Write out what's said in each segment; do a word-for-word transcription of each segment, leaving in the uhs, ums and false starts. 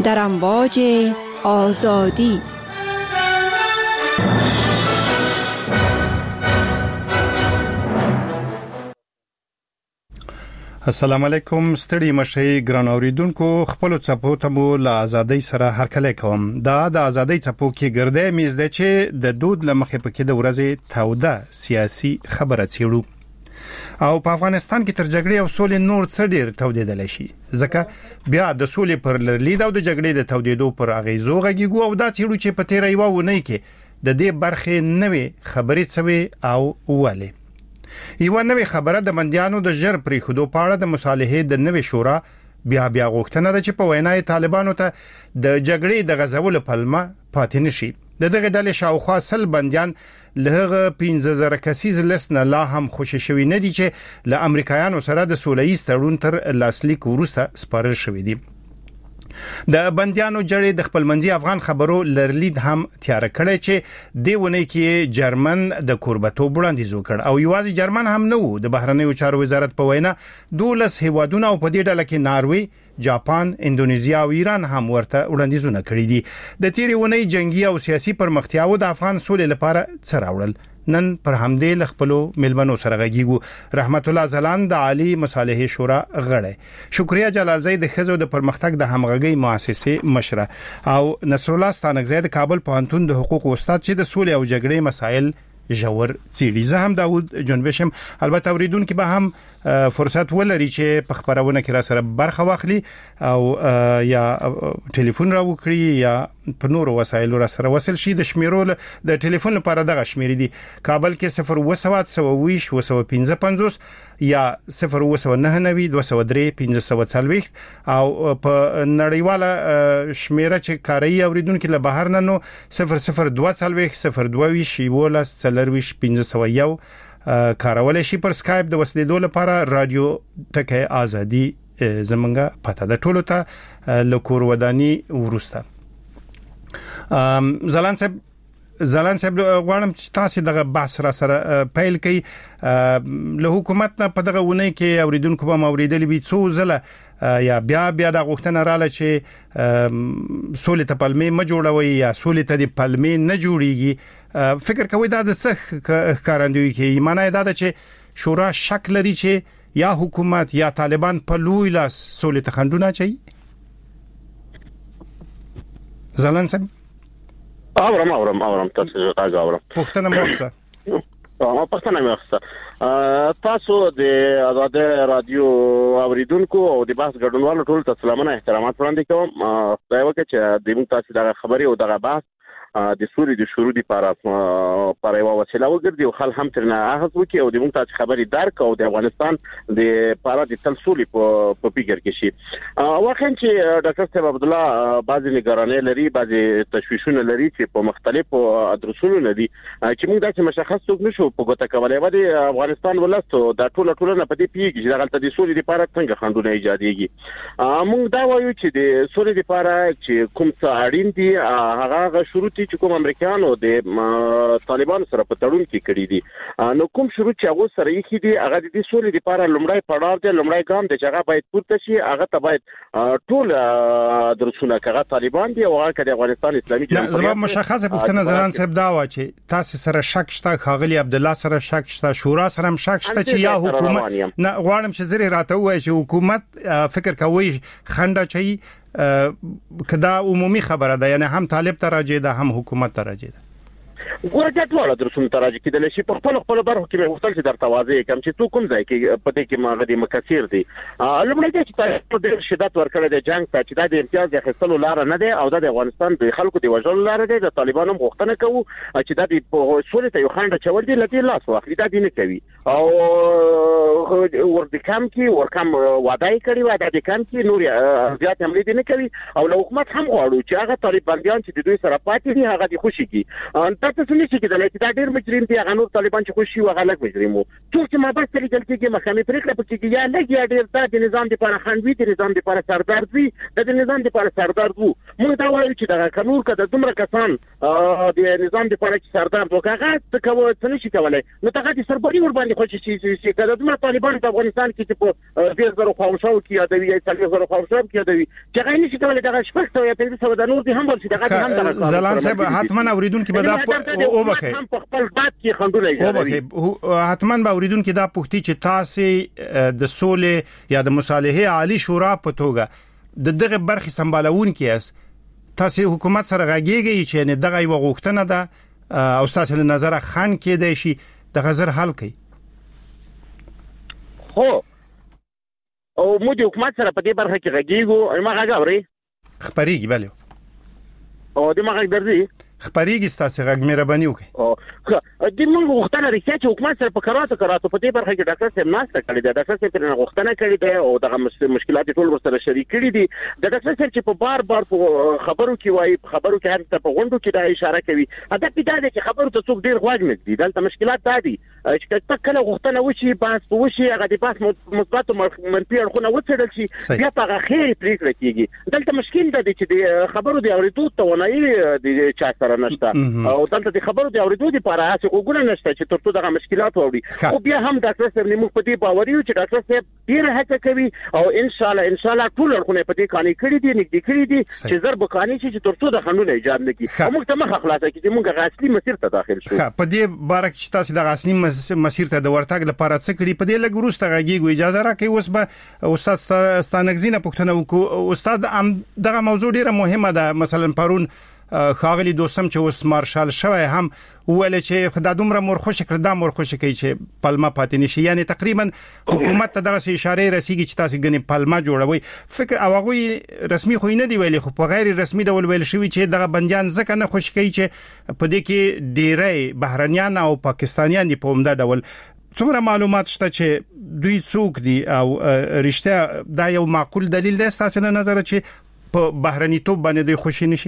در امواج آزادی. السلام علیکم، ستړي مشي ګران اوریدونکو، خپل چپو ته مو له ازادۍ سره هرکلی کوم. دا د ازادۍ چپو کې ګرځي میز ده چې د دود لمخې پکې د ورځې تاوده سیاسي خبره چیړو او په افغانستان کې تر جګړې او سولې نور څه ډیر تودېدل شي، ځکه بیا د سولې پر لرلید او د جګړې د تودېدو پر اغیزو غږیږو او دا چیړو چې په تیر یو ونی کې د دې برخې نوې خبرې څوي او واله یو نوې خبره د بنديانو د جر پرې خودو پاړه د مصالحې د نوې شورا بیا بیا غوښتنه ده چې په وینای طالبانو ته د جګړې د غزولو پلمه پاتې نشي. د دغه ډلې شاوخوا سل بنديان له پنځه زره کسیز لسنه لا هم خوشی شوی نه دي چې له امریکایانو سره د سوله‌ایز تړون تر لاسلیک وروسته سپارل شوی دي. د بنديانو جړې د خپلمنځي افغان خبرو لرلید هم تیار کړی چې دیونه کې جرمن د کوربتو وړاندیز وکړ او یوازې جرمن هم نه وو. د بهرنیو چارو وزارت په وینا دولس هیوادونه او په دې ډله کې ناروی، جاپان، اندونیزیا او ایران هم ورته وړاندیزونه کړی دي. د تیرې ونی جنگي او سیاسي پرمختیاو د افغان سولې لپاره څه راوړل. نن پر همدې لخپلو ملمنو سره غږیږو. رحمت الله زلان د عالی مصالحې شورا غړی، شکریا جلال زید د خزو د پرمختګ د همغږي مؤسسه مشره او نصر الله ستانکزی د کابل پوهنتون د حقوق استاد چې د سولې او جګړې مسایل جوړ څیړي. زه هم داوود جنبشم. البته اوریدونکو به هم فرصت ولري چې په خبرونه کې را سره برخه واخلي او یا ټلیفون را وکړي یا په نورو وسایلو را سره وصل شي. د شمیرو د ټلیفون لپاره دغه شمیر دي: کابل کې صفر اووه سوه څلور ویشت اووه سوه پنځه پنځوس یا صفر اووه سوه نهه نوي دوه سوه درې پنځه سوه څلوېښت او په نړیواله شمیره چې کاري اوریدونکو له بهر نه نو صفر صفر دوه څلوېښت صفر دوه ویشت یولس څلرویشت پنځه سوه یو کارول شي. پر اسکایپ د وسلیدو لپاره رادیو ټکی ازادي زمونږه پته ده. ټولو ته لکور ودانی ورسته. زلان صاحب زلان صاحب غواړم چې تاسو دغه بحث را سره پیل کړئ. له حکومت نه په دغه ونی کې اوریدونکو به اوریدلې وي څو زله یا بیا بیا د غوښتنه رااله چې سولې ته پلمې ما جوړوي یا سولې ته د پلمې نه جوړيږي. فکر کوي دا د څه کارندوی کې معنی دا ده چې شورا شک لري چې یا حکومت یا طالبان په لوی لاس سولې ته خندونه چي. زلان صاحب اورم اورم اورم تاسو راځه اورم پښتنه موخه او پښتنه موخه تاسو د آزاد رادیو اوریدونکو او د بحث ګډونوالو ټول ته سلامونه احترامات وړاندې کوم. خدای وکړي چې د موږ تاسو دغه خبرې او دغه بحث د سوري د شروع لپاره پر یو وسیله وګرځي او خل هم ترنه اخذ وکي او د موږ تاسو خبرې درک او د افغانستان د لپاره د تلسولي په فکر کې شي. واخا چې ډاکټر صاحب عبد الله بعضی نگرانۍ لري، بعضی تشویشونه لري چې په مختلفو ادرسونو لري چې موږ داسې مشخص څوک نشو په ګوته کولای. و د افغانستان ولستو د ټوله ټولنه په دې پیږي چې دغه د سولې لپاره څنګه خندونه ایجاديږي. موږ دا وایو چې د سولې لپاره چې کوم څه اړین دي هغه شروط چې کوم امریکایانو د طالبانو سره په تړون کې کړی دي، نو کوم شروط چې هغه سره یې دي هغه د سولې لپاره لومړی پړاو دی، لومړی ګام دی چې هغه باید پورته شي. هغه ته باید ټول درسونه کړه طالبان دي او هغه د افغانستان اسلامي جمهوریت. زما مشخصه پوښتنه زلان صاحب دا و چې تاسو سره شک شته، خاغلی عبد الله سره شک شته، شورا سره هم شک شته چې یا حکومت نه غواړم چې زری راته وایي چې حکومت فکر کوي خنده چي کدا عمومي خبره ده، یعنی هم طالب ته راځي ده هم حکومت ته راځي ده. ګورګه ټول درسونه تراجه کېدل شي په خپل خپل برخو کې وختل چې در توازی کم چې تو کوم ځای کې پته کې ماغه دي مکثیر دي. لمړی چې تاسو د شدت ورکړل د جنگ ته چې د امتیاز د خپل لار نه دی او د افغانستان د خلکو د وژل لار دی. د طالبانو غوښتنه کوي چې د سولې ته یو خنډ چول دي لته لاس واخلي، دا دي نه کوي او ورته کم کې ورکم وعده کړی و د کم کې نور زیات عملي دي نه کوي او له حکومت هم غواړو چې هغه طالبان چې د دوی سره پاتې دي هغه دي خوشي کی. تاسو څنګه چې کېدل چې دا ډېر مجرم دي هغه نور طالبان چې خوشي و هغه لږ مجرم وو څوک چې ما بس ترې دل کې محکمې پریکړه پکې یا لږ یا ډېر د نظام لپاره خنوي د نظام لپاره سردار وي د نظام لپاره سردار وو موږ دا وایو چې دا قانون کده دومره کسان د نظام د پاره کې سردار وکړه څه کوي څه نشي کولای نو ته غاټي سربري ور باندې خو چې چې کده دومره طالبان په افغانستان کې چې په ډیر زرو خاموشو کې یادوي یا څلور زرو خاموشو کې یادوي چې غاټي نشي کولای دا شپږ یا پنځه سو د نور دي هم ورسي دا غاټي هم دا زلان صاحب حتما اوریدونکو به دا او بکه هم په خپل باد کې خندونه او بکه حتما به اوریدونکو دا پوښتنه چې تاسو د سولې یا د مصالحه عالی شورا په توګه د دغه برخي سمبالون کیاس تاسو حکومت سره غاګيږي چې نه دغه یو غوښتنه ده او تاسو له نظر خان کې دی شي د غزر حل کوي هو او موږ حکومت سره په دې برخه کې غاګيږو ما غاګوري خبريږي bale او د ما غاګ درځي خبريږي تاسو غاګ مهرباني وکړئ او د موږ غوښتنه لري چې حکومت سره په کاراتو کاراتو په دې برخه کې ډاکټر صاحب ناسته کړی دی ډاکټر صاحب پرې غوښتنه کړې ده او دغه مشکلات ټول ورسره شریک کړي دي د ډاکټر صاحب چې په بار بار په خبرو کې وایي خبرو کې هر څه په غونډو کې دا اشاره کوي دا پیدا ده چې خبرو ته څوک ډیر غواړي نه دي دلته مشکلات دا دي چې کله غوښتنه وشي بس وشي هغه د پاس مثبت او منفي اړخونه وڅېړل شي بیا په خیر پریکړه کیږي دلته مشکل ده چې د خبرو دی اوریدو توانایي د چا سره نشته او دلته د خبرو دی اوریدو لپاره هڅه وګورئ نشته چې ترڅو دغه مشکلات ووري او بیا هم ډاکټر صاحب موږ په دې باور یو چې ډاکټر صاحب ډیر هڅه کوي او ان شاء الله ان شاء الله ټول اړخونه په دې کاني کړی دي نګدي کړی دي چې زر بکانی شي چې ترڅو د قانون ایجاد نکړي او موږ ته مخ خلاصه کړي موږ غاصلي مسیر ته داخل شو په دې باره کې تاسو د غاصلي مسیر ته د ورتګ لپاره څه کړی په دې لګ وروسته غاګي اجازه راکړي اوس به استاد ستانګزینه پښتنه وکړو استاد دغه موضوع ډیره مهمه ده مثلا پرون خاغلی دوسم چې اوس مارشال شوی هم ول چې خدای دومره مرخص کړ دا مرخص کوي چې پلمه پاتې نشي یعنی تقریبا حکومت ته دغه اشاره رسیږي چې تاسو غني پلمه جوړوي فکر او هغه رسمي خو نه دی ویلي خو په غیر رسمي ډول ویل شوی چې دغه بنديان ځکه نه خوش کوي چې په دې کې ډیری بهرنیان او پاکستانیان دی په عمده ډول څومره معلومات شته چې دوی څوک دي او رښتیا دا یو معقول دلیل دی تاسو نه نظر چې په بهرني توپ باندې دوی خوشی نشي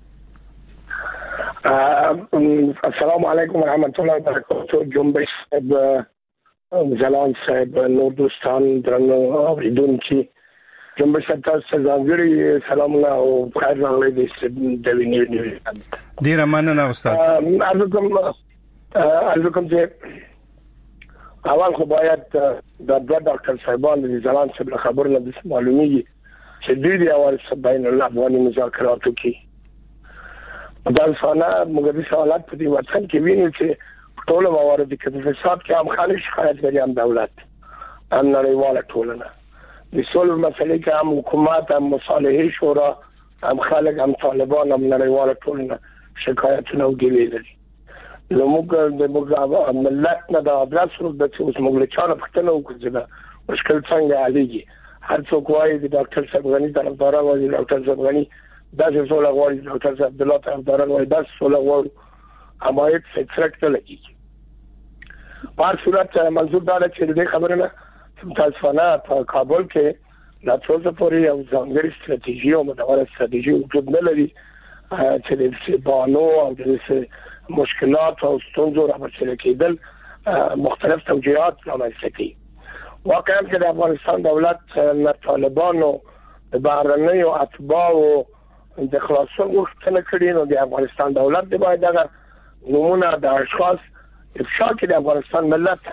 السلام علیکم ورحمت الله وبرکاته جنبش صاحب زلان صاحب نور دوستان درنو اوریدونکو جنبش تاسو ځانګړي سلامونه او خیر راغلی د وینې ډیر مننه استاد ارزو کوم ارزو کوم چې اول خو باید د ډاکټر صاحبان د زلان صاحب خبرونه د معلومیږي چې دوی د اول بین الافغاني مذاکراتو کې دا څنګه موږ د سوالات په دې وطن کې ویني چې ټول موارد کې د فساد کې هم خالص شکایت لري هم دولت هم نړیواله ټولنه د سولې مسلې کې هم حکومت هم مصالحه شورا هم خلک هم طالبان هم نړیواله ټولنه شکایتونه وکړي لري نو موږ د موږ ملت نه دا ادرس ورو د څه موږ له چانه پښتنه وکړو چې مشکل څنګه حلېږي هر څوک وايي د ډاکټر صاحب غني طرفداران وايي ډاکټر صاحب غني دا چې سوله غواړي ډاکټر صاحب عبد الله طرفداران وايي دا سوله غواړي امایت فکرکته لګي په صورت منظور دا چې د خبره نه تاسو نه په کابل کې لا څو پورې یو ځانګړي ستراتیژي او مداوره ستراتیژي وجود نه لري چې د بانو او د مشکلات او ستونزو راپورته کېدل مختلف توجیهات رامنځته کوي واقعا چې د افغانستان دولت نه طالبانو د بهرنیو اتباعو د خلاصون غوښتنه کړې نو د افغانستان دولت د باید دغه نمونه د اشخاص افشا کې د افغانستان ملت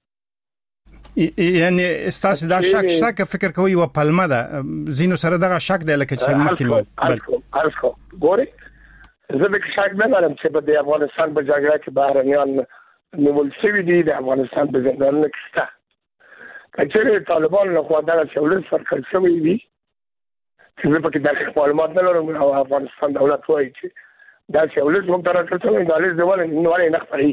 یعنی استاسو دا شک شک فکر کوي و پلمه ده زینو سره دغه شک دی لکه چې ممکن بل ارسکو ګوري زه به شک نه لرم چې د افغانستان په جګړه کې بهرنیان نیول شوي دي د افغانستان په زندانونو کې شته کچېره طالبان له خوا دغه څولې فرق شوی دي چې په کې د معلومات نه لرم او افغانستان دولت وایي چې دا څولې موږ تر څو نه دالې ډول نه ولې نه خبري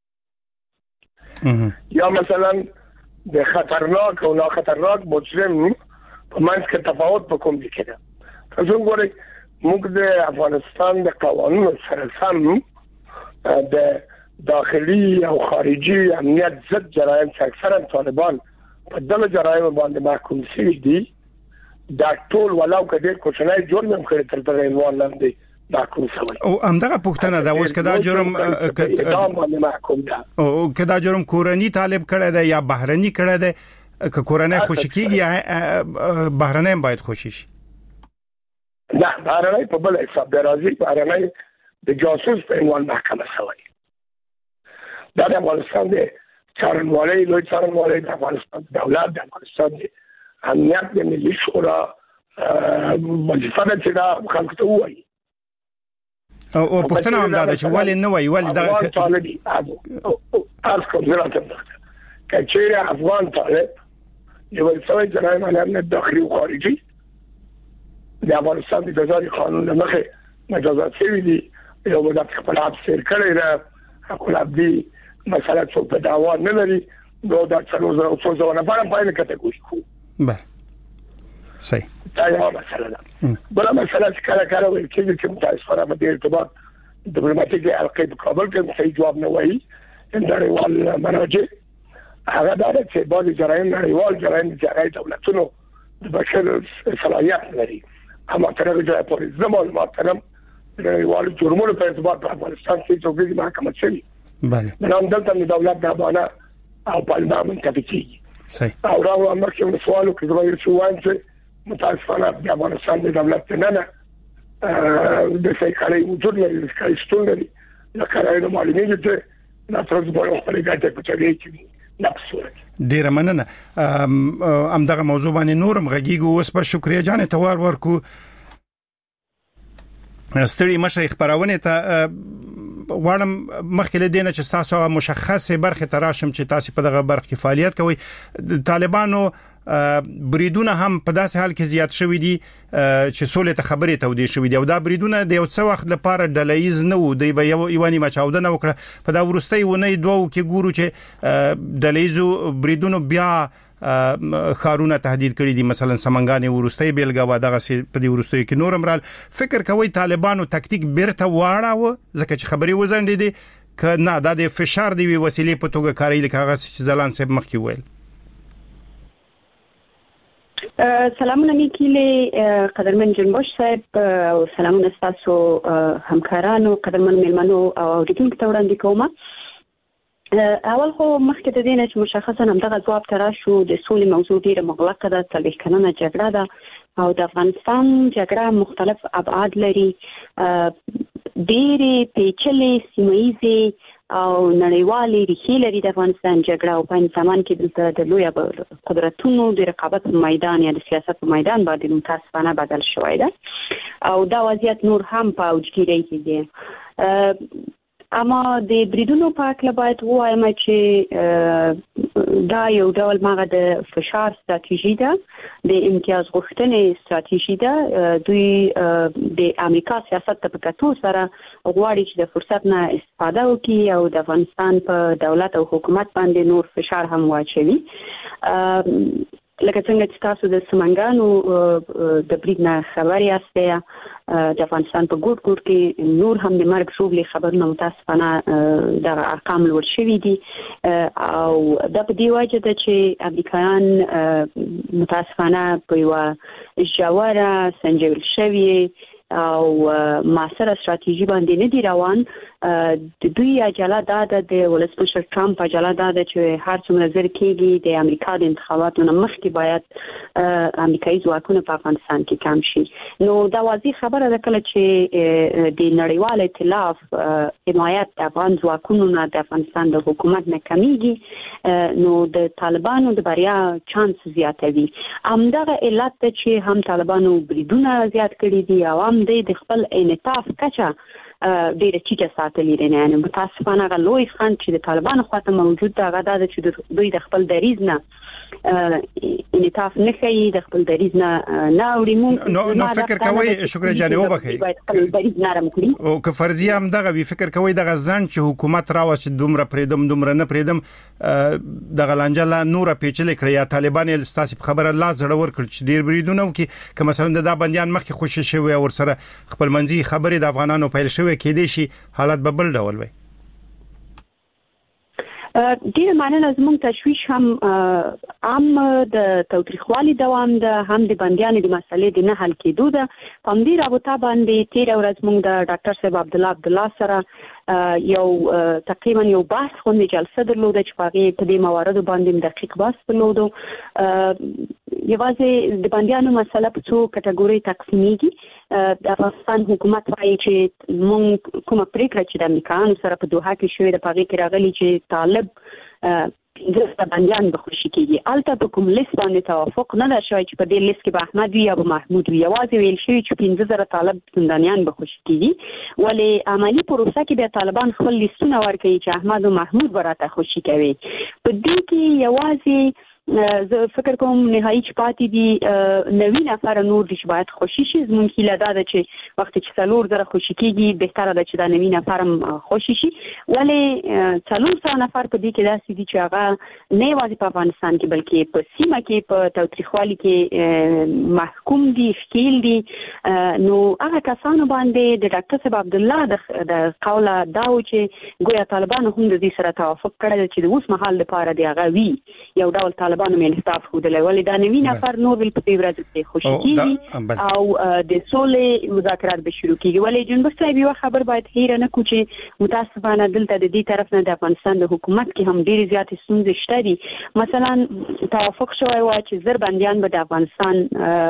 یا مثلا د خطرناک او نا خطرناک مجرم په منځ کې تفاوت په کوم ځای کې ده تاسو ګورئ موږ د افغانستان د قوانینو سره سم د داخلي او خارجي امنیت ضد جرایم چې اکثرا طالبان په دغه جرایم باندې محکوم شوي دي دا ټول ولاو کډیر کوچنای جرم هم کړی تر دغه عنوان لاندې محکوم شوی او همدغه پښتنه دا اوس کدا جرم باندې محکوم ده او کدا جرم کورنی طالب کړی دی یا بهرني کړی دی که کورنۍ خوشی کیږي یا بهرنۍ باید خوشی شي نه بهرنۍ په بل حساب د راځي بهرنۍ د جاسوس په عنوان محکمه شوی دا د افغانستان د څارنوالۍ لوی څارنوالۍ د افغانستان دولت د افغانستان د امنیت د ملي شورا وظیفه ده چې دا خلکو ته ووایي او پښتنه هم دا چې ولې نه وایي ولې دا افغان طالب از کوم ځای ته کچېره افغان طالب یو څه جرایم امنیت داخلي او خارجي د افغانستان د جزایي قانون له مخې مجازات شوي دي یو مدت خپل حبس تیر کړی ده خپل عبدي مسله څو په دعوا نه لري نو دا څلور زره څو زره نفر په اړه کټګوري خو بله صحیح دا یو مسله ده بل مسله چې کله کله وایي چې متاسفانه په دې ارتباط ډیپلوماټیک حلقې په کابل کې صحیح جواب نه وایي نړیوال مراجع هغه دا چې بعض جرایم نړیوال جرایم چې هغه دولتونو د بشر صلاحیت لري اما تر هغه ځای پورې زموږ معلومات ترم نړیوال جرمونو په ارتباط په افغانستان کې څوکۍ محکمه شوی بله نن دلته د دولت د باندې او په منطقي صحیح او راو امر کې سوالو کې زموږ شو وایي چې متاسفانه د افغانستان د دولت نه نه د سیکاري وجود لري د سکایستون لري لکه راځي معلومات چې نه ترڅ په خپل ګټه په چاري کې ډیره مننه ام دغه موضوع باندې نورم غږیږو اوس په شکریا جان توار ورکو ستړي مشه خبرونه ته وړم مخکې له دینه چې تاسو مشخصه برخه تراشم چې تاسو په دغه برخه کې فعالیت کوي طالبانو بریدونه هم په داسې حال کې زیات شوې دي چې سولې ته خبرې تودې شوې دي او دا بریدونه د یو څه وخت لپاره ډلهیز نه وو دی به یو یوانی مچاودنه وکړه په دا ورستۍ ونې دوه کې ګورو چې ډلهیزو بریدونو بیا خارونه تهدید کړی دي مثلا سمنګانې ورستۍ بیلګه و دغه په دې ورستۍ کې نورم رال فکر کوي طالبانو تکتیک بیرته واړاوه ځکه چې خبري وزنډې دي ک نه دا د فشار دی وسیلې په توګه کاری لکه هغه چې زلان صاحب مخکې ویل سلامونه میکیله قدرمن جنبوش صاحب او سلامونه تاسو همکارانو قدرمن ملمنو او اوریدونکو ته وړاندې کوم اول خو مخکې د دې نه چې مشخصا هم دغه ځواب تراشو د سولې موضوع ډیره مغلقه ده څلوېښت کلنه جګړه ده او د افغانستان جګړه مختلف ابعاد لري ډیرې پیچلې سیمه‌ییزې او نړیوالې ریښې لري د افغانستان جګړه او په زمان کې دلته د لوی قدرتونو د رقابت په میدان یا د سیاست په میدان باندې متاسفانه بدل شوی ده او دا وضعیت نور هم په اوجګیری کې دی اما د بریدونو په اړه باید ووایم چې دا یو ډول ماغه د فشار ستراتیژي ده د امتیاز غوښتنې ستراتیژي ده دوی د امریکا سیاست ته په کتو سره غواړي چې د فرصت نه استفاده وکړي او د افغانستان په دولت او حکومت باندې نور فشار هم واچوي لکه څنګه چې تاسو د سمنګانو د برید نه خبر یاستئ د افغانستان په ګوټ ګوټ کې نور هم د مرګ ژوبلې خبرونه متاسفانه د ارقام لوړ شوي دي او دا په دې وجه ده چې امریکایان متاسفانه په یوه ژوره سنجول شوې او معاصره ستراتیژي باندې نه دی روان د دوی اجاله دا ده د ولسمشر ټرمپ اجاله دا ده چې هر څومره زر کېږي د امریکا د انتخاباتو نه مخکې باید امریکایي ځواکونه په افغانستان کې کم شي نو دا واضح خبره ده کله چې د نړیوال ائتلاف حمایت د افغان ځواکونو نه د افغانستان د حکومت نه کمیږي نو د طالبانو د بریا چانس زیاتوي همدغه علت ده چې هم طالبانو بریدونه زیات کړي دي او هم د خپل انعطاف کچه ډیره ټیټه ساتلې ده نه متاسفانه هغه لوی خنډ چې د طالبانو خواته موجود ده هغه دا چې دوی د خپل دریځ نه انعطاف نه کوي د خپل دریځ نه نه وړي نو نو فکر کوي شکر جانې وبخي دریځ نرم کړی او که فرضیه هم دغه وی فکر کوي دغه ځان چې حکومت راوځي دومره پریدم دومره نه پریدم دغه لانجه نور پیچلې کړی یا طالبان یې ستاسو خبره لا زړه ور کړ چې ډیر بریدونه وکي که مثلا د بنديان مخکې خوشی شوی او سره خپل منځي خبرې د افغانانو پیل شوی کې دي شي حالت به بل ډول وي ډیر معنی زموږ تشویش هم عام د توتریخوالي دوام ده هم د بنديانو د مسلې د نه حل کېدو ده په دې رابطه باندې تیر ورځ موږ د ډاکټر صاحب عبد الله عبد الله سره یو تقریبا یو بحث غونډه جلسه درلوده چې هغه په دې مواردو باندې دقیق بحث درلودو. یوازې د بندیانو مسله په څو کټګوري تقسیمېږي. د افغانستان حکومت وايي چې موږ کومه پریکړه چې د امریکایانو سره په دوحه کې شوې ده په هغې کې راغلي چې طالب پنځه بندیان به خوشي کېږي. هلته په کوم لیست باندې توافق نه ده شوی چې په دې لیست کې به احمد وي یا به محمود وي. یوازې ویل شوي چې پنځه زره طالب زندانیان به خوشي کېږي، ولې عملي پروسه کې بیا طالبان خپل لیستونه ورکوي چې احمد او محمود به راته خوشي کوي. په دې کې یوازې زه فکر کوم نهایي چې پاتې دي نوي نفر نور دي چې باید خوشي شي. زموږ هیله دا ده چې وخت چې څلور زره خوشي کېږي بهتره ده چې دا نوي نفر هم خوشي شي، ولې څلور سوه نفر په دې کې داسې دي چې هغه نه یوازې په افغانستان کې بلکې په سیمه کې په تاوتریخوالي کې محکوم دي، ښکیل دي. نو هغه کسانو باندې د ډاکټر صاحب عبدالله د قوله دا و چې ګویا طالبانو هم د دې سره توافق کړی چې د اوس مهال لپاره د هغه وي یو ډول طالبانو مې انحطاط ښودلی، ولې دا نوي نفر نور ول په دې ورځو کې خوشي کېږي او د سولې مذاکرات به شروع کېږي. ولې جنبه صاحب یوه خبر باید هیره نه کړو چې متاسفانه دلته د دې طرف نه د افغانستان د حکومت کې هم ډېرې زیاتې ستونزې شته دي. مثلا توافق شوی و چې زر بندیان به د افغانستان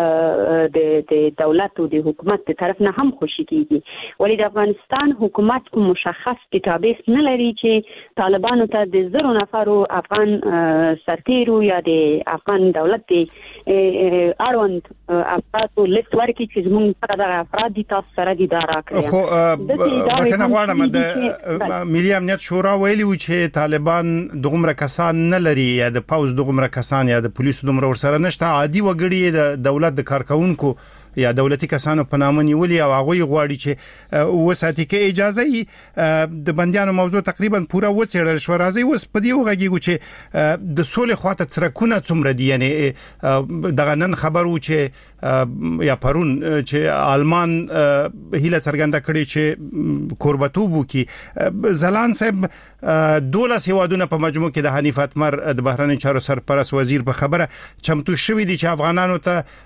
د دولت او د حکومت د طرف نه هم خوشي کېږي، ولې د افغانستان حکومت کوم مشخص ډیټابیس نه لري چې طالبانو ته د زرو نفرو افغان سرتیرو یا د افغان دولت د اړوند افرادو لیست ورکړي چې زموږ سره دغه افراد دي، تاسو سره دي دا راکړئ. خو بخښنه غواړم د ملي امنیت شورا ویلي و چې طالبان دغومره کسان نه لري یا د پوز دغومره کسان یا د پولیسو دومره ورسره نشته، عادي وګړي د دولت د کارکونکو یا دولتي کسانو په نامه نیولي او هغوی غواړي چې وساتي کې اجازه یې د بندیانو موضوع تقریبا پوره وڅېړل شو. راځي اوس په دې وغږیږو چې د سولې خواته څرکونه څومره دي، یعنی دغه نن خبر و چې یا پرون چې آلمان هیله څرګنده کړې چې کوربتوب وکړي. زلان صاحب دولس هیوادونه په مجموع کې د حنیف اتمر د بهرنی چارو سرپرست وزیر په خبره چمتو شوي دي چې افغانانو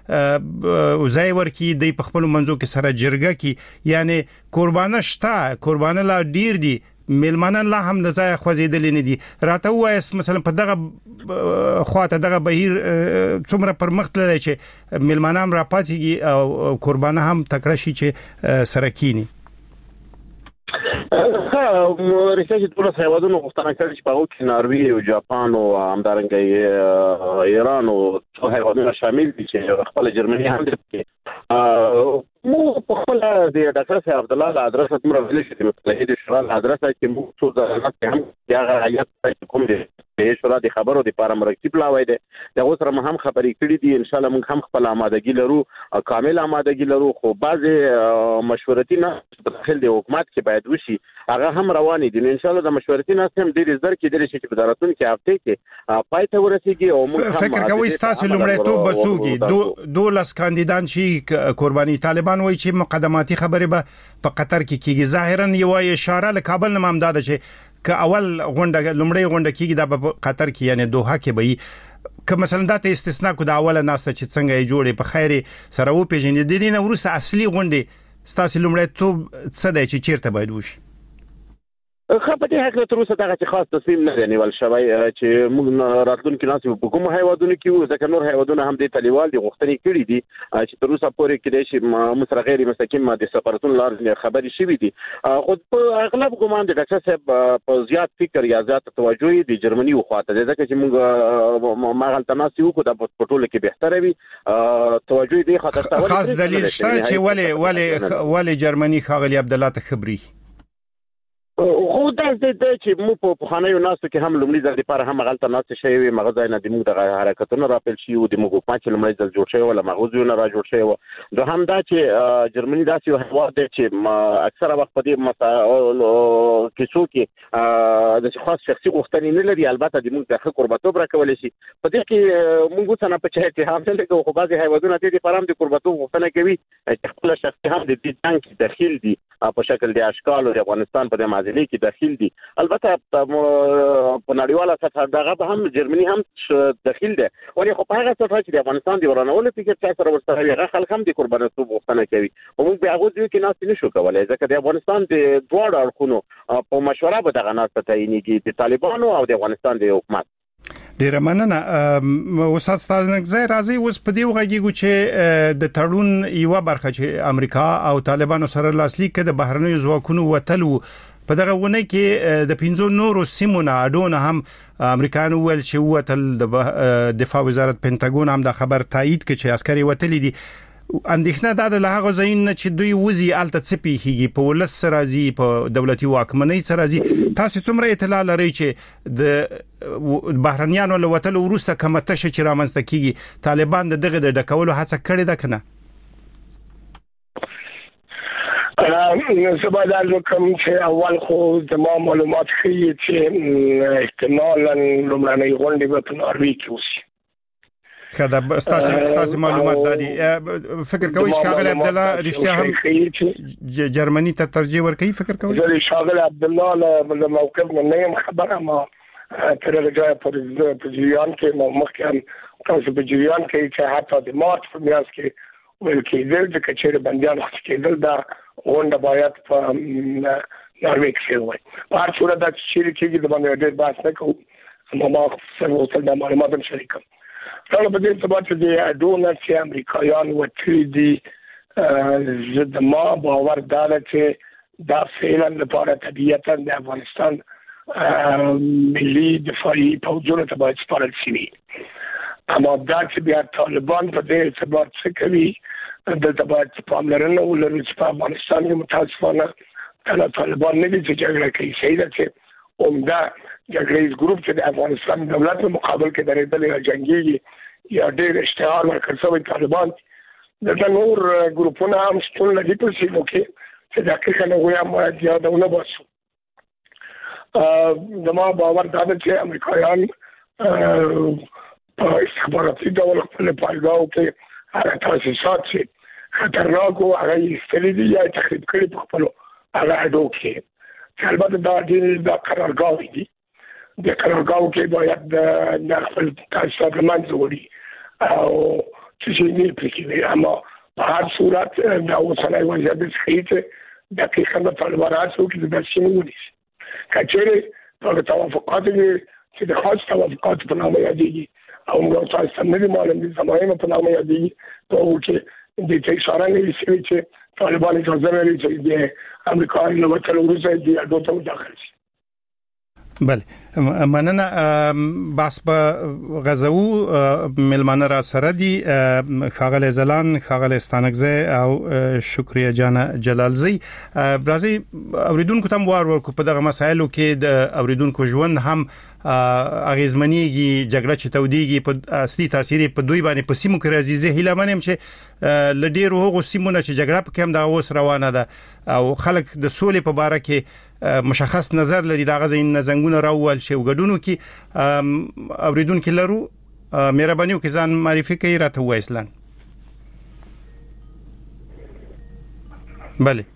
ته ځای ورکی دی په خپل منځو کې سره جرګه کی، یعنی قربانه شته، قربانه لا ډیر دي، ملمانه لا هم د ځای خوځیدل نه دي. راته وایس مثلا په دغه خواته دغه بهیر څومره پر مخ تللی چې ملمانه هم را پاتېږي او قربانه هم تکړه شي چې سره کینی. ها ریسرچ ټول هیوادونو غوښتنه کړې چې په هغه کې ناروی او جاپان او همدارنګه ایران او څو هیوادونه شامل دي چې خپل جرمني هم دي. مو په خپل د ډاکټر صاحب عبدالله له ادرسه تمره ویل شي چې متحده شورا له ادرسه چې موږ څو ځله هم هغه حیات کوم دي د شورا د خبرو د لپاره مرکب لاوي دي دا اوس هم هم خبرې کړې دي. ان شاء الله موږ هم خپل آمادګي لرو، کامل آمادګي لرو، خو بعضي مشورتي نه په داخل د حکومت کې باید وشي هغه هم روان دي. ان شاء الله د مشورتي نه هم ډېر زر کې ډېر شي چې بدارتون کې هفته کې پای ته ورسیږي او موږ فکر کوي تاسو لومړی توپ بسوږي دو دولس کاندیدان شي قرباني طالبان وایي چې مقدماتي خبرې به په قطر کې کیږي. ظاهرا یو اشاره له کابل نه مامداده چې که اول غونډه لومړی غونډه کیږي دا په قطر کې یعنی دوحه کې به که مثلا دا ته استثناء کو دا اوله ناسته چې څنګه یې جوړې په خیر سره و پیژنې د دې نه ورسره اصلي غونډه ستاسو لومړی توب څه دی چې چیرته باید وشي؟ خو په دې حق تر اوسه دغه خاص تصمیم نه دی نیول شوی چې موږ راتلونکي ناسو په کوم هیوادونو کې وو، ځکه نور هیوادونه هم د تلیوال دي غوښتنې کړې دي چې تر اوسه پورې کې چې مصر غیر مستقیم د سفارتون لار خبري شوې دي. خو په اغلب ګومان د ډاکټر صاحب په زیات فکر یا زیات توجه د جرمني وخواته ده، ځکه چې موږ ماغل تناسي وکړو د پټول کې بهتره وي توجه دې خاطر خاص دلیل شته چې ولې ولې ولې جرمني خاغلی عبدالله ته خبري خو دا د چې مو په پخوانیو ناسو کې هم لومړي ځل لپاره هم غلطه ناسه شوی وي، مغه ځای نه د موږ د حرکتونو راپیل شي او د موږ په چې لومړي ځل جوړ شوی ولا مغزونه را جوړ شوی و. د هم دا چې جرمني داسې یو هیواد دی چې اکثره وخت په دې مسایل کیسو کې د خاص شخصي غوښتنې نه لري، البته د موږ د قربتوب راکول شي. په دې کې موږ څنګه په چې اتهام نه لګو، خو بعضي هیوادونه د دې پرام د قربتوب غوښتنه کوي چې خپل شخصي هم د دې ځان کې داخل دي په شکل د اشکال د افغانستان په معادلې کې داخل دي. البته په نړیواله سطح دغه به هم جرمني هم داخل ده، ولی خو په هغه سطح چې د افغانستان د ورانولو فکر چې سره ورسره هغه خلک هم د قربانیتوب غوښتنه کوي او موږ به هغه ځکه کې ناس نشو کولای ځکه د افغانستان د دواړو اړخونو په مشوره به دغه ناس تعینېږي د طالبانو او د افغانستان د حکومت. ډیره مننه. استاد ستانکزی راځي اوس په دې وغږیږو چې د تړون یو برخه چې امریکا او طالبانو سره لاسلیک کړي د بهرنیو ځواکونو وتلو په دغه ونه کې د پنځو نورو سیمونو اډونه هم امریکایانو ول چې وتل د دفاع وزارت پینټاګون هم د خبر تایید کړي چې عسکري وتلي دي. اندېښنه دا د لهغه ځین چې دوی وزي الته چپیږي په ولس راځي په دولتي واکمنۍ سره راځي. تاسو څومره اطلاع لرئ چې د بهرنیانو له وتلو وروسته کومه تشه چې رامنځته کیږي طالبان دغه د ډکولو هڅه کړې ده کنه؟ زه باید کوم چې اول خو د ما معلومات ښیي چې احتمالاً لومړنۍ غونډې به په ناروی کې وشي. کدا ستاسو ستاسو معلومات دادي فکر کوي چې شاغل عبد الله رښتیا هم جرمني ته ترجیح ورکړي؟ فکر کوي زه شاغل عبد الله له موقف نه یم خبره، ما تر هغه پر جریان کې مو مخکې تاسو په جریان کې چې حتی د مارچ په میاشت کې ویل کېدل چې کچېره بندیان کېدل دا غونډه باید په ناروی کې وي. په هر صورت دا چې کېږي د باندې ډېر بحث نه کوو، اما ما سره وصل د معلومات هم شریکم. طبعا په دې ثبات دي اډونه چې امریکایان وتلي دي زه د ما باور دا چې دا فعلا لپاره طبیعتا د افغانستان ملي دفاعي پوځونو ته باید سپارل شي. اما دا چې بیا طالبان په دې ثبات څه کوي دلته باید پاملرنه ولري چې په افغانستان کې متاسفانه کله طالبان نه دي چې جګړه کوي. صحیح ده چې عمده جګړیز ګروپ چې د افغانستان دولت په مقابل کې درېدل یا جنگي یا ډېر اشتهار ورکړ شوی طالبان دغه نور ګروپونه هم شتون لري په سیمو کې چې دقیقاً هغوی هم باید یادونه باسو. زما باور دا ده چې امریکایان په استخباراتي ډول خپل پایګاو کې هغه تاسیسات چې خطرناک او هغه ایستلي دي یا تخریب کړي په خپلو هغه اډو کې. البته دا ډېر دا قرارګاوې دي، د قرارګاو کې باید د خپل تاسیسات له منځه وړي او چې شي نه پرېږدي. اما په هر صورت دا اوسنی وضعیت ښیي چې دقیقاً د طالبانو هڅه وکړي چې دا سیمې ونیسي. که چېرې دغه توافقات چې د خاص توافقاتو په نامه یادېږي او موږ تاسو ته نه دي معلوم دي زمایم په نامه یادېږي په هغو کې د ته اشاره نه وي شوې چې طالبان اجازه لري چې د امریکایانو له وتلو وروسته د اډو ته وداخل شي. بله مننه. بس په غزو ملمانه را سره دي خاغل زلان، خاغل استانکزی او شکریه جان جلالزی. برازي اوریدونکو تم وار ورکو په دغه مسایلو کې د اوریدونکو ژوند هم اغیزمنېږي، جګړه چې تودېږي په اصلي تاثیر په دوی باندې په سیمو کې راځي. زه هیله منم چې لډیر هغه سیمونه چې جګړه پکې هم دا اوس روانه ده او خلک د سولې په باره کې مشخص نظر لري دا غزين زنګونه راول شي وګډونو کې اوریدونکو لرو. مهرباني وکړئ ځان معرفي کړئ راته وایسلان. بله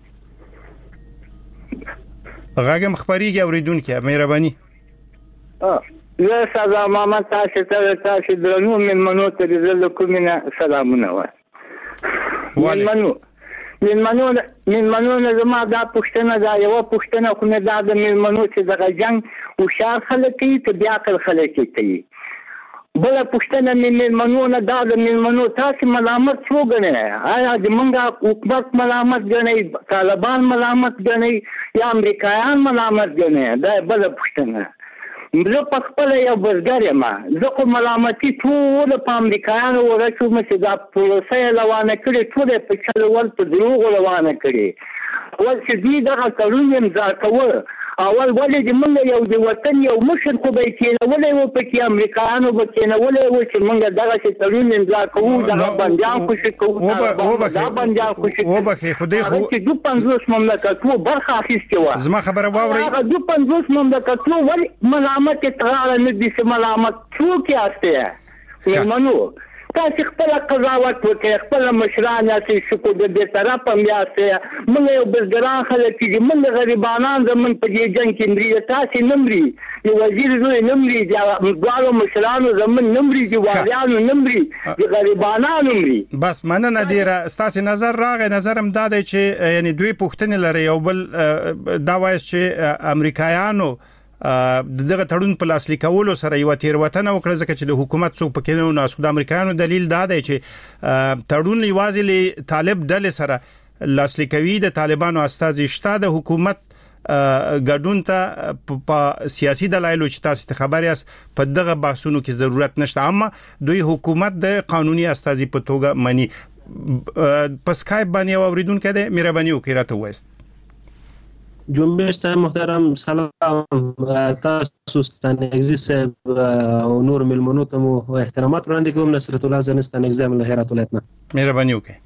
غاګم خبريږي اوریدونکو مهرباني. اه زه ساده محمد تاسو ته تاسو درنو من منو ته د کومه سلامونه وای. من منو من منو من منو نه زما دا پښتنه دا یو پښتنه خو نه دا د من منو چې دغه جنگ او شار خلک کوي ته بیا کل خلک کوي. بل پښتنه من منو نه دا د من منو تاسو ملامت شو غنه آیا د منګه حکومت ملامت غني، طالبان ملامت غني یا امریکایان ملامت غني؟ دا بل پښتنه. زه په خپل یو بزګر یم، زه خو ملامتي ټول په امریکایانو ورچو مې دا پروسه روانه کړې ټول په چلول په دروغ روانه کړې. ول چې دوی دغه تړون امضا کوه اول ولې د موږ یو د وطن یو مشر خو به کېنولې و پکې امریکایانو به کېنولې و چې موږ دغه چې تړون امضا کوو دغه بندیان خوشي کوو دا بندیان خوشي کوو به خدای خو چې دوه پنځوس مملکتونو برخه اخیستې وه. زما خبره واورئ هغه دوه پنځوس مملکتونو ولې ملامت یې تراله نه دي چې ملامت څوک یاستې مېلمنو تاسو خپل قضاوت وکړئ، خپل مشران یاسي شکو د دې طرف هم یاسي موږ یو بزګران خلک دي، موږ غریبانان زمون په دې جنگ کې مري، تاسو نمري یو وزیر زوی نمري د دوالو مشرانو زمون نمري دي، والیانو نمري د غریبانانو نمري. بس مننه ډیره ستاسو نظر راغی. نظرم دا دی چې یعنی دوی پوښتنه لري یو بل دا وایي چې امریکایانو دغه تړون په لاسلیک کولو سره یو تیروتنه وکړه، ځکه چې د حکومت څوک پکې نه ناسو. د امریکایانو دلیل دا دی چې تړون یوازې له طالب ډلې سره لاسلیکوي، د طالبانو استازي شته، د حکومت ګډون ته په سیاسي دلایلو چې تاسو ته خبر یاست په دغه بحثونو کې ضرورت نشته، اما دوی حکومت د قانوني استازي په توګه مني. په سکایپ باندې اوریدونکو د مهرباني وکړئ راته وایست. جنبش ته محترم سلام، تاسو ستانګزي صاحب او نور ملمنو ته مو احترامات وړاندې کوم. نصرت الله زنستانګزي له هرات ولایتنا مهرباني وکړئ.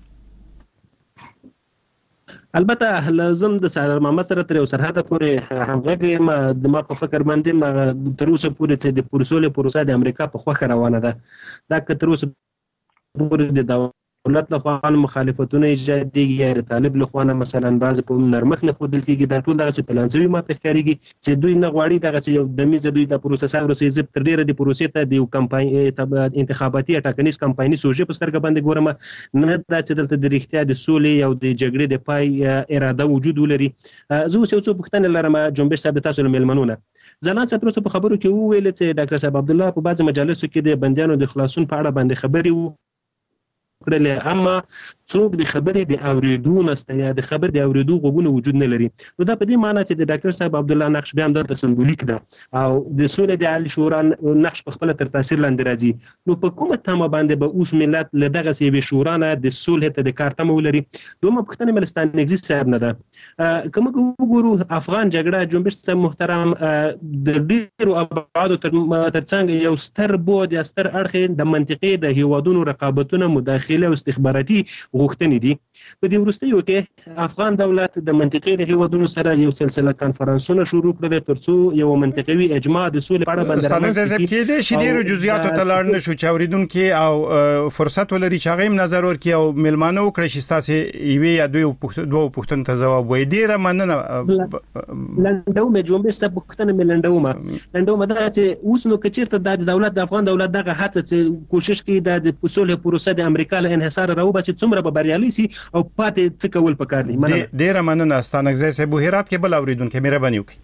البته لازم د سره محمد سره تر سرحد پورې همغږي ما د ما په فکر باندې ما تر اوسه پورې چې د پروسول پروسه د امریکا په خوخه روانه ده. دا که تر اوسه پورې د دولت له خوا مخالفتونه ایجاد دي یا طالب له خوا مثلا بعض په نرمخ نه خودل کېږي، دا ټول دغه پلانسوي ماته ښکاريږي چې دوی نه غواړي دغه چې د میزه دوی د پروسې ورسې تر ډیره د پروسې ته د کمپاین انتخاباتي ټاکنیز کمپایني سوژه په سترګه باندې ګورم نه دا چې دلته د ریښتیا د سولې او د جګړې د پای اراده وجود ولري. زه اوس یو څه پوښتنه لرم جنبش صاحب تاسو له ملمنونه. ځلان صاحب تاسو په خبرو کې وویل چې ډاکټر صاحب عبد الله په بعض مجالسو کې د بندیانو د خلاصون په اړه باندې خبري وو کړل، اما څوک د خبرې د اوریدو نسته یا د خبر د اوریدو غوونه وجود نه لري. نو دا په دې معنی چې د ډاکټر صاحب عبد الله نقش بیا هم د سمبولیک ده او د سولې د عالی شورا نقش په خپل تر تاثیر لاندې راځي. نو په کومه تمه باندې به اوس ملت له دغه سی به شورا نه د سولې ته د کارتمه ولري؟ دومره پښتنه ملستان نګزي صاحب نه ده. کوم وګورو افغان جګړه جنبش صاحب محترم د ډیرو ابعاد تر ترڅنګ یو ستر بود یا ستر اړخ د منطقې د هیوادونو رقابتونو مداخله او استخباراتي غوښتنې دي. په دې وروستیو کې افغان دولت د منطقې د هیوادونو سره یو سلسله کانفرنسونه شروع کړل ترڅو یو منطقوي اجماع د سولې په اړه باندې راځي. کې د شډیرو جزئیاتو ته لاړ نشو چې اوریدونکو او فرصت ولري چې هغه نظر ورکړي او ملمانه وکړي چې تاسو یوې یا دوه دوه پوښتنو ته جواب وایي. ډیره مننه. لنډو مې جنبش ته پوښتنه مې لنډو ما لنډو ما دا چې اوس نو کچیرته د دولت د افغان دولت دغه هڅه چې کوشش کوي د سولې پروسه د امریکا له انحصار راوبه چې څومره به بریالي سي او پاتې څه کول پکار دي. مننه. ډیره مننه ستانګزي صاحب. بهرات کې بل اوریدونکو مهرباني وکړئ.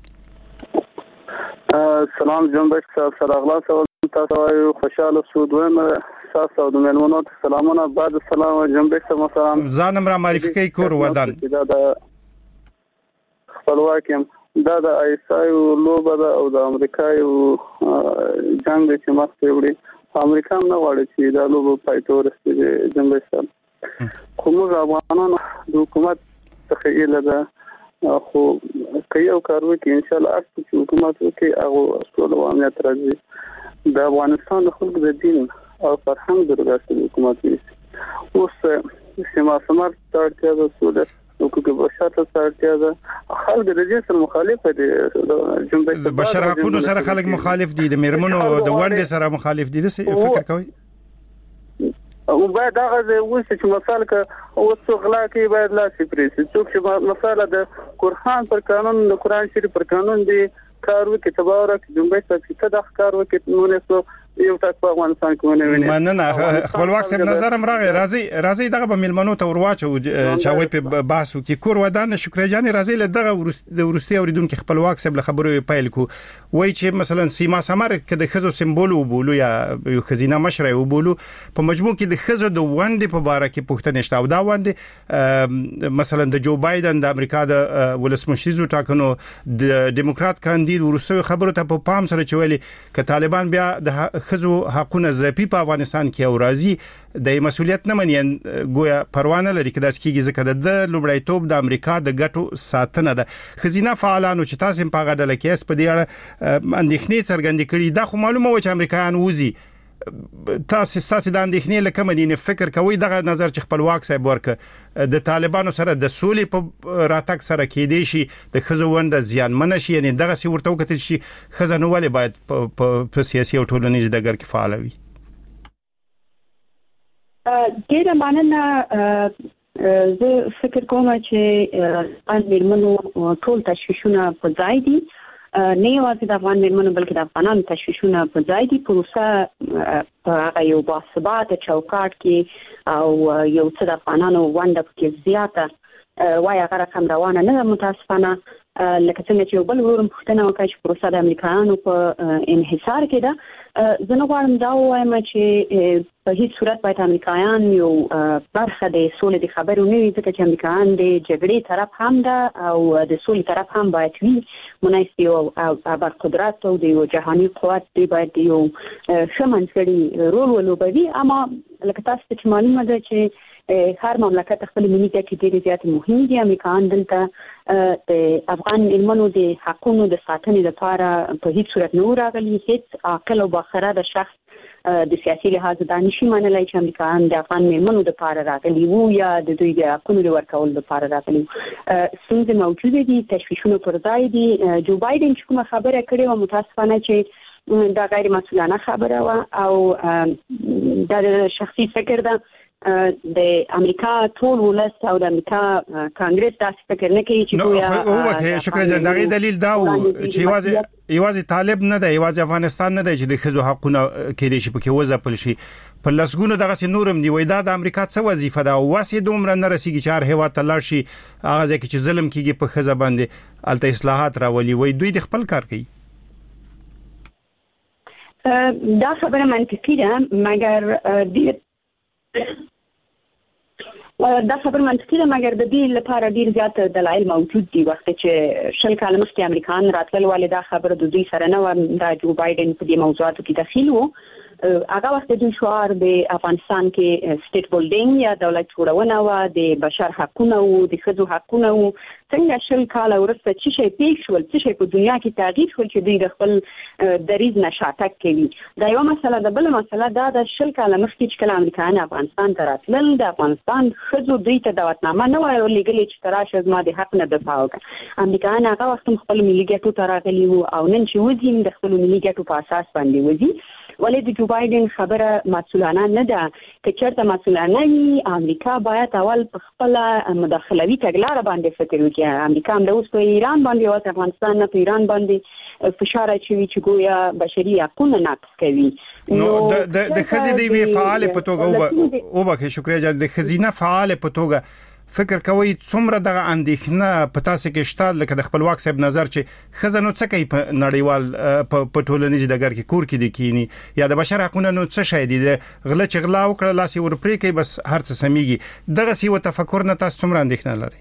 سلام جنبش صاحب سره اغلاس او تاسو خوشاله سو دویم تاسو او د ملمنو سلامونه. بعد السلام جنبش صاحب سلام. ځانم را معرفي کوي کور ودان خپلواکم دا د ایسایو لوبه ده او د امریکایو جنگ چې مخته وړي. امریکا نه غواړي چې دا لوبه پای ته ورسېږي جنبش صاحب. خو موږ افغانانو د حکومت څخه ایله ده خو که یو کار وکړي ان شاء الله چې حکومت وکړي هغه سوله او امنیت راځي. د افغانستان د خلکو د دین او فرهنګ درګاسته حکومت وي. اوس سیما سمار ته اړتیا ده، سوله حقوق بشر ته اړتیا ده. خلک د دې سره مخالف دي. د بشر حقوقو سره خلک مخالف دي، د میرمنو د ونډې سره مخالف دي. څه فکر کوي؟ او باید هغه د وسه چې مثال ک او څو غلا کې باید لا شي پریسي څوک چې مثال د قرآن پر قانون د قرآن شریف پر قانون دی کار وکړي تبارک جنبش چې ته د کار وکړي نو نه یو تاسو په افغانستان کې ونه ویني. مننه. خپلواک صاحب نظرم راغی. راځي راځي دغه به ملمنو ته ورواچو چې په باسو کې کور ودان شکر جان راځي له دغه د ورستي اوریدونکو خپلواک صاحب له خبرو پیل کو وای چې مثلا سیما سمر کې د خزو سمبول وبولو یا یو خزینه مشره وبولو په مجموع کې د خزو د وندې په باره کې پوښتنه شته او دا وندې مثلا د جو بایدن د امریکا د ولسمشریزو ټاکنو د دیموکرات کاندید ورستي خبرو ته په پام سره چويلي ک طالبان بیا د خزو حقونه زپی په افغانستان کې او راځي د مسولیت نه مني ګویا پروانه لري کدا سکیږي ځکه د لومړیتوب د امریکا د ګټو ساتنه ده. خزینه فعالانو چې تاسو په غاډه کې اس په دې اړه اندېښنې څرګندې کړي دا خو معلومه و چې امریکایان وزي. تاسو تاسو د اندېښنې لکه مدینه فکر کوي دغه نظر چې خپلواک صاحب ورکه د طالبانو سره د سولې په راتګ سره کې دي شي د خزو ونده زیان منشي یعنی دغه سی ورته وکړي چې خزانه ولې باید په سیاسي او ټولنیز ډګر کې فعال وي. ډیره مننه. زه فکر کوم چې ان میرمنو ټول تشویشونه په ځای دي، نه یوازې د افغان میرمنو بلکې د افغانانو تشویشونه په ځای دي. پروسه په هغه یو باثباته چوکاټ کې او یو څه د افغانانو ونډه پکې زیاته وایي هغه رقم روانه نه ده متاسفانه. لکه څنګه چې یو بل ورور پوښتنه وکړه چې پروسه د امریکایانو په انحصار کې ده. زه نه غواړم دا ووایم چې په هیڅ صورت باید امریکایان یو برخه د سولې د خبرو نه وي، ځکه چې امریکایان د جګړې طرف هم ده او د سولې طرف هم باید وي. مناسب یو ابرقدرت او د یو جهاني قوت دی باید یو ښه منځګړی رول ولوبوي. اما لکه تاسو ته معلومه ده چې هر مملکت خپل ملي ګټې ډېرې زیاتې مهمې دي. امریکایان دلته د افغان میرمنو د حقونو د ساتنې لپاره په هیڅ صورت نه راغلي. هیڅ عاقل او باخبره شخص د سیاسي لحاظ دا نشي منلای چې امریکایان د افغان میرمنو لپاره راغلي وو یا د دوی د حقونو د ورکولو لپاره راغلي وو. ستونزې موجوده دي، تشویشونه پر ځای دي. جو بایدن چې کومه خبره کړې وه متاسفانه چې دا غیر مسؤلانه خبره وه او دا د شخصي فکر ده. د امریکا ټول ولس او د امریکا کانګرس تاسو فکر نه کوي چې ګویا او وکه شکر جان دغه دلیل دا چې یوازې یوازې طالب نه دی، یوازې افغانستان نه دی چې د خزو حقونه کېدې شي پکې وځپل شي. په لسګونو دغه نورم دی وای دا د امریکا څه وظیفه ده او واسې دومره نه رسیږي چې هر هیواد ته لاړ شي هغه ځکه چې ظلم کیږي په خزه باندې الته اصلاحات راولي. وای دوی د خپل کار کوي. دا خبره منطقي ده، مګر د دا خبر منطقي ده، مګر د دې لپاره ډیر زیات دلایل موجود دي. وخت چې شل کال مخکې امریکایان راتلل ولې دا خبره د دوی سره نه و، دا جو بایدن په دې موضوعاتو کې دخیل وو. هغه وخت د شعار د افغانستان کې سټیټ بولډینګ یا دولت جوړونه و، د بشر حقوقو او د ښځو حقوقو. څنګه شل کال وروسته چې شي پیښ شول، چې شي په دنیا کې تغییر شول چې دوی د خپل دریز نشاتک کوي. دا یو مسله ده. بل مسله دا د شل کال مخکې چې کله امریکایان افغانستان ته راتلل، د افغانستان ښځو دوی ته دعوتنامه نه وایي لګلې چې تراشه زما د حق نه دفاع وکړه. امریکایان هغه وخت خپل ملي ګټو ته راغلي وو او نن چې وځي د خپل ملي ګټو په اساس باندې وځي. ولې د جو بایدن خبره مسؤلانه نه ده؟ که چېرته مسؤلانه وي امریکا باید اول په خپل مداخلوي تګلاره باندې فکر وکړي. امریکا هم د اوس په ایران باندې او افغانستان نه په ایران باندې فشار اچوي چې ګویا بشري حقوق نقض کوي. نو د د خزینه وی فعال په توګه او به شکریا جان د خزینه فعال په توګه فکر کوي څومره دغه اندېښنه په تاسو کې شته لکه د خپلواک صاحب نظر چې خزانو څه کوي په نړیوال په ټولنیز ډګر کې کور کې دي کینی یا د بشر حقوقو نو څه شي دي غله چې غلا وکړه لاس یې ورپرې کوي بس هر څه سميږي. دغه سی و تفکر نه تاسو څومره اندېښنه لري؟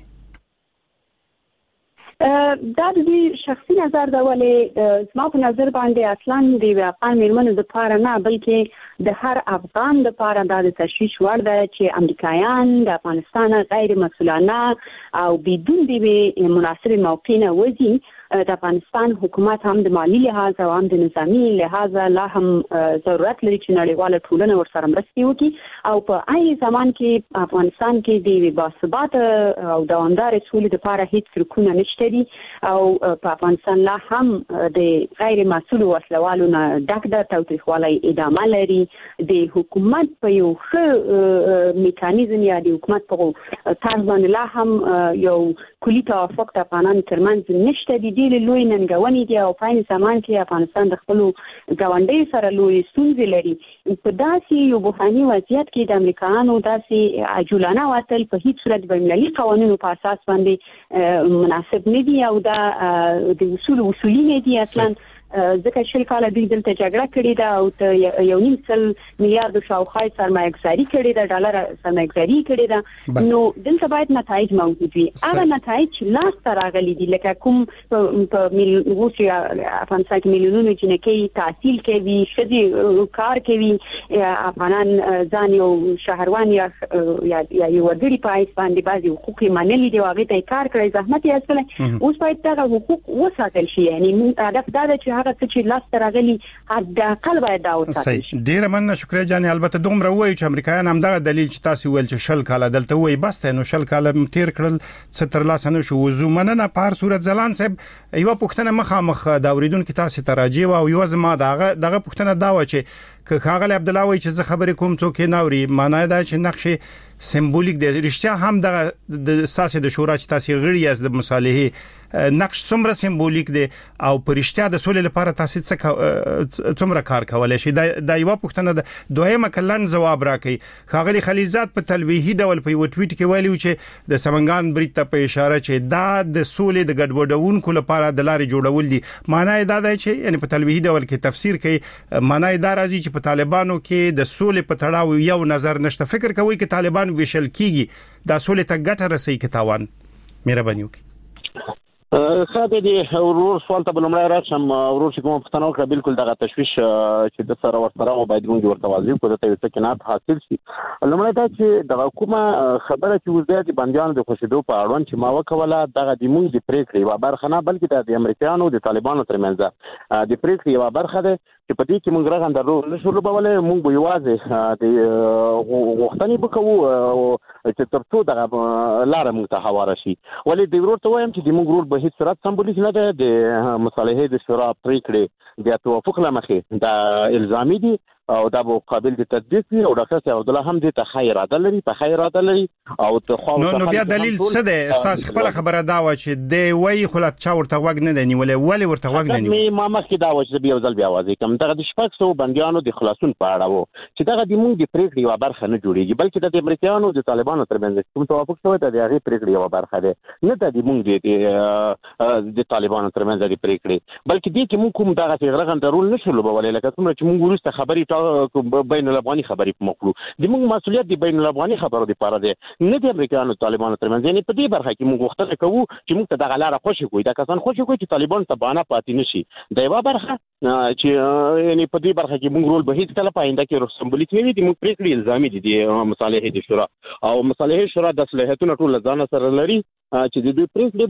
دا د شخصي نظر دا ولې زما په نظر باندې اصلا د افغان میرمنو د پاره نه بلکې د هر افغان د پاره د تشویش وړ ده چې امریکایان د افغانستان غیر مسؤلانه او بدون د مناسب موقع نه وځي. د افغانستان حکومت هم د مالی لحاظ او هم د نظامی لحاظ لا هم ضرورت لري چې نړیواله ټولنه ورسره مرسته وکړي او په عین زمان کې افغانستان کې د باثبات او دوامدار سولې لپاره هیڅ رکونه نشته دي او په افغانستان لا هم د غیر مسؤل وسلوالو نه ډک د توتیخوالي ادامه لري. د حکومت په یو ښه میکانیزم یا د حکومت په طرز باندې لا هم یو کلی توافق د افغانانو ترمنځ نشته دي. ډېر لوی ننګونې دي او په عین زمان کې افغانستان د خپل ګاونډي سره لوی ستونزې لري. په داسې یو بحراني وضعیت کې د امریکایانو داسې عجولانه وتل په هیڅ صورت بین المللي قوانینو په اساس باندې مناسب نه دي او دا د اصول اصولي نه دي اصلا. ځکه شل کال دوی دلته جګړه کړې ده او یو نیم سل میلیارډ شاوخوا سرمایه گذاري کړې ده، ډالر سرمایه گذاري کړې ده. نو دلته باید نتایج موجود وي. هغه نتایج چې لاس ته راغلي دي لکه کوم په میلیونونو افغانستان کې میلیونونو جنکۍ تحصیل کوي، ښځې کار کوي، افغانان ځان یو شهروان یا یا یو وګړي په حیث باندې بعضې حقوق یې منلي دي او هغې ته یې کار کړی، زحمت یې ایستلی. اوس باید دغه حقوق وساتل شي. یعنې هدف دا ده چې هغه څه چې لاس راغلي حداقل باید دا وساتل شي. ډیره مننه شکریا جان. البته دومره وایي چې امریکایان هم دغه دلیل چې تاسو ویل چې شل کاله دلته وایي بس ته نو شل کاله تیر کړل څه تر لاسه نه شو. وزو مننه په هر صورت زلان صاحب یو پوښتنه مخامخ دا اوریدونکو تاسو ته راځي او یو زما دغه دغه پوښتنه دا و چې که خاغل عبد الله وایي چې زه خبرې کوم څوک نه اوري معنی دا چې نقش سمبولیک دی. رښتیا هم دغه د ساسي د شورا چې تاسو غړي یاست د مصالحه نقش څومره سمبولیک دی او پرشتیا د سولې لپاره تاسو څه څومره کار کولای شي؟ دا یو پوښتنه ده. دویمه کلن جواب راکړي. خاغلی خلیزات په تلویحي ډول په یو ټویټ کې ویلي چې د سمنګان بریټ ته په اشاره چې دا د سولې د ګډوډونکو لپاره د لارې جوړول دي. معنی دا دی چې یعنی په تلویحي ډول کې تفسیر کوي معنی دا راځي چې په طالبانو کې د سولې په تړاو یو نظر نشته. فکر کوي چې طالبان ویشل کیږي دا سولې ته ګټه رسي کې تاوان مهرباني وکړي. خاطر دي ورور سوال ته بلمړی راشم. ورور چې کوم پښتنو کړه بالکل دغه تشويش چې د سره ورسره او باید موږ ورته واضح کړو ته څه کنات حاصل شي. لمړی دا چې دغه کومه خبره چې وزیر د بنديانو د خوشیدو په اړوند چې ما وکوله دغه د موږ د پریکړې یو برخه نه بلکې د امریکایانو د طالبانو ترمنځ د پریکړې یو برخه ده چې په دې کې موږ راغند درو نشو لوبولې. موږ به یوازې د غوښتنې وکړو چې ترڅو دغه لار موږ ته هواره شي. ولې د ورور ته وایم چې د موږ ورور به هیڅ صورت سمبولیک نه ده. د مصالحې د شورا پریکړې د توافق لمخې د الزامي دي او دا به قابل د تطبیق وي او ډاکټر عبد الله هم د ته خیر اراده لري په خیر اراده لري او ته خو نو نو بیا دلیل څه ده؟ استاد خپل خبره دا و چې دی وای خلک چا ورته وګ نه دی نیولې ولی ورته وګ نه نیولې. ما مخکې دا و چې بیا ځل بیا وځي کوم دغه د شپږ سو بنديانو د خلاصون په اړه وو چې دغه د موږ د پریکړې یو برخه نه جوړیږي بلکې د امریکایانو د طالبانو ترمنځ کوم توافق شوی دی د هغه پریکړې یو برخه ده نه د موږ د طالبانو ترمنځ د پریکړې بلکې د کې موږ کوم دغه څنګه درول نشو لوبولې لکه څنګه چې موږ ورسته خبرې بین الافغاني خبرې په مخلو د موږ مسولیت دی بین الافغاني خبرو لپاره دی نه د امریکایانو طالبانو ترمنځ. یعنی په دې برخه کې موږ غوښتنه کوو چې موږ ته دغه لار خوشي کوي دا کسان خوشي کوي چې طالبان ته بانه پاتې نشي. دا یو برخه چې یعنی په دې برخه کې موږ رول به هیڅ کله پاینده کې سمبولیک نه وي. د موږ پریکړې الزامي دي د مصالحې د شورا او مصالحې شورا د صلاحیتونو ټول ځان سره لري چې د دوی پریکړې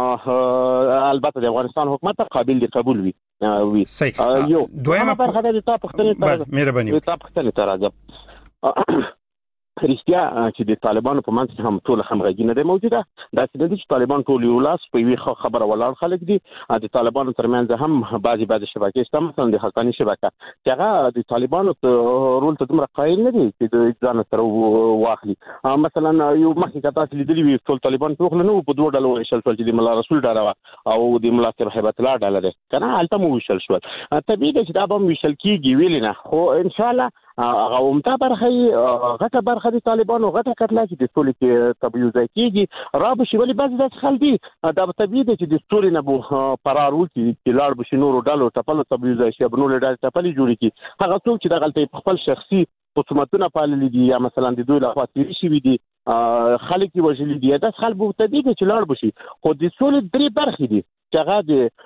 بو البته د افغانستان حکومت ته قابل دی قبول وي. وي یو دویمه برخه د تاسو پښتنې مهرباني تاسو پښتنې ته راځم. رښتیا چې د طالبانو په منځ کې هم ټول همغږي نه ده موجوده. دا چې د طالبان ټول یو لاس په وی خبره ولاړ خلک دي. د طالبانو ترمنځ هم بعضي بعضي شبکې شته مثلا د حقاني شبکه چې هغه د طالبانو رول ته دومره قایل نه دي چې د ځان سره واخلي. مثلا یو مخکې تاسو لیدلی وي ټول طالبان ټول نه په دوه ډلو ویشل شول چې د مولا رسول ډله او د مولا صاحب هیبت الله ډله ده کنه هلته مو ویشل شول. طبیعي ده چې دا به ویشل کیږي ویل نه خو ان شاء الله هغه همتا برخه غټه برخه د طالبانو غټه کتله چې د سولې کې تبعیض کیږي را به شي. ولې بعض د خلک دي دا به طبیعي دی چې د سولې نه به فرار وکړي چې لاړ به شي نورو ډلو ټپلو تبعیض شي به نورو ډلو ټپلې جوړې کړي. هغه څوک چې دغلته خپل شخصي خصومتونه پاللي دي یا مثلا د دوی لخوا تیری شوي دي خلک یې وژلي دي دا خلک به طبیعي دی چې لاړ به شي. خو د سولې درې برخې دي چې هغه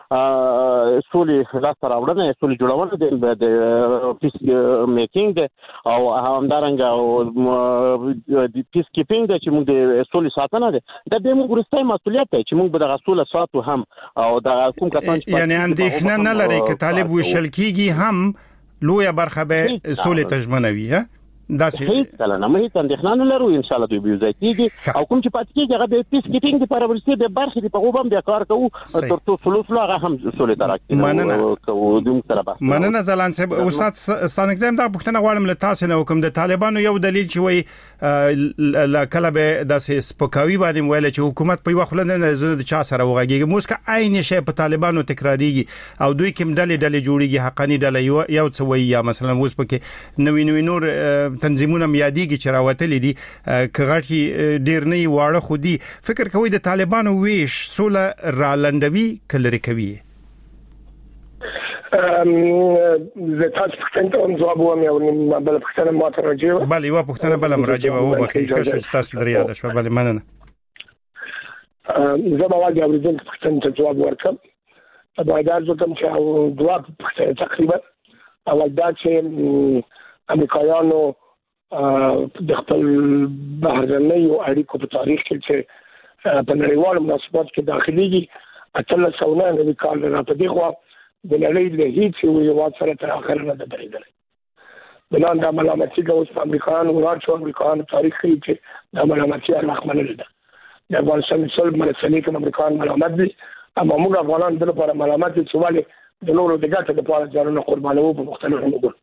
د سولې لاسته راوړنه سولې جوړونه د پیس میکینګ او همدارنګه او د پیس کیپینګ چې موږ د سولې ساتنه ده دا به موږ ورسته مسولیت دی چې موږ به د سولې ساتو هم او د کوم کسان چې یعنی اندېښنه نه لري چې طالب وشل کیږي هم لویه برخه به سولې تجمنوي ها دا سي هیڅ کله نه مې ته اندېښنه نه لرو ان شاء الله دوی به ځای کیږي او کوم چې پات کیږي هغه د پیس کیپینګ لپاره ورسته د برخې په غوبم بیا کار کوو ترڅو سلوف لا هم سولې تراکتي مننه دوم سره بس مننه زلان صاحب. استاد ستان اگزام دا پښتنه غواړم له تاسو نه وکم د طالبانو یو دلیل چې وای کله به د سپکاوي باندې ویل چې حکومت په وخت نه زونه د چا سره وغږیږي موسکه عین شی په طالبانو تکراریږي او دوی کوم ډلې ډلې جوړیږي حقانی ډلې یو څه وای یا مثلا اوس پکې نوې نوې نور تنظیمونه میادیږي چې راوتلې دي کغړی ډیر نه واړه خو دي. فکر کوي د طالبانو ویش سوله را لنډوي کلری کوي؟ زه تاسو پښتنه ته جواب وایم یو بل پښتنه ماته راځي بل یو پښتنه بل راځي او بخي ښه تاسو دریا ده شو بل مننه. زه به واجب اوریدل پښتنه ته جواب ورکړم. دا دا ځکه چې دوه پښتنه تقریبا اول دا چې امریکایانو د خپل بهرنیو اړیکو په تاریخ کې چې په نړیوالو مناسبات کې داخليږي اتل سونه د کال را په دی خو د نړۍ د هیڅ یو هیواد سره تر اخره نه درېدل. بلان د ملامتي کوي په امریکایانو ورته امریکایانو تاریخ کې چې د ملامتي اړخ منل ده. د افغانستان څل مرسلې کوم امریکایان ملامت دي، اما موږ افغانان د لپاره ملامت دي چې ولې د نورو د ګټې لپاره ځانونه قربانوو په مختلفو موضوع.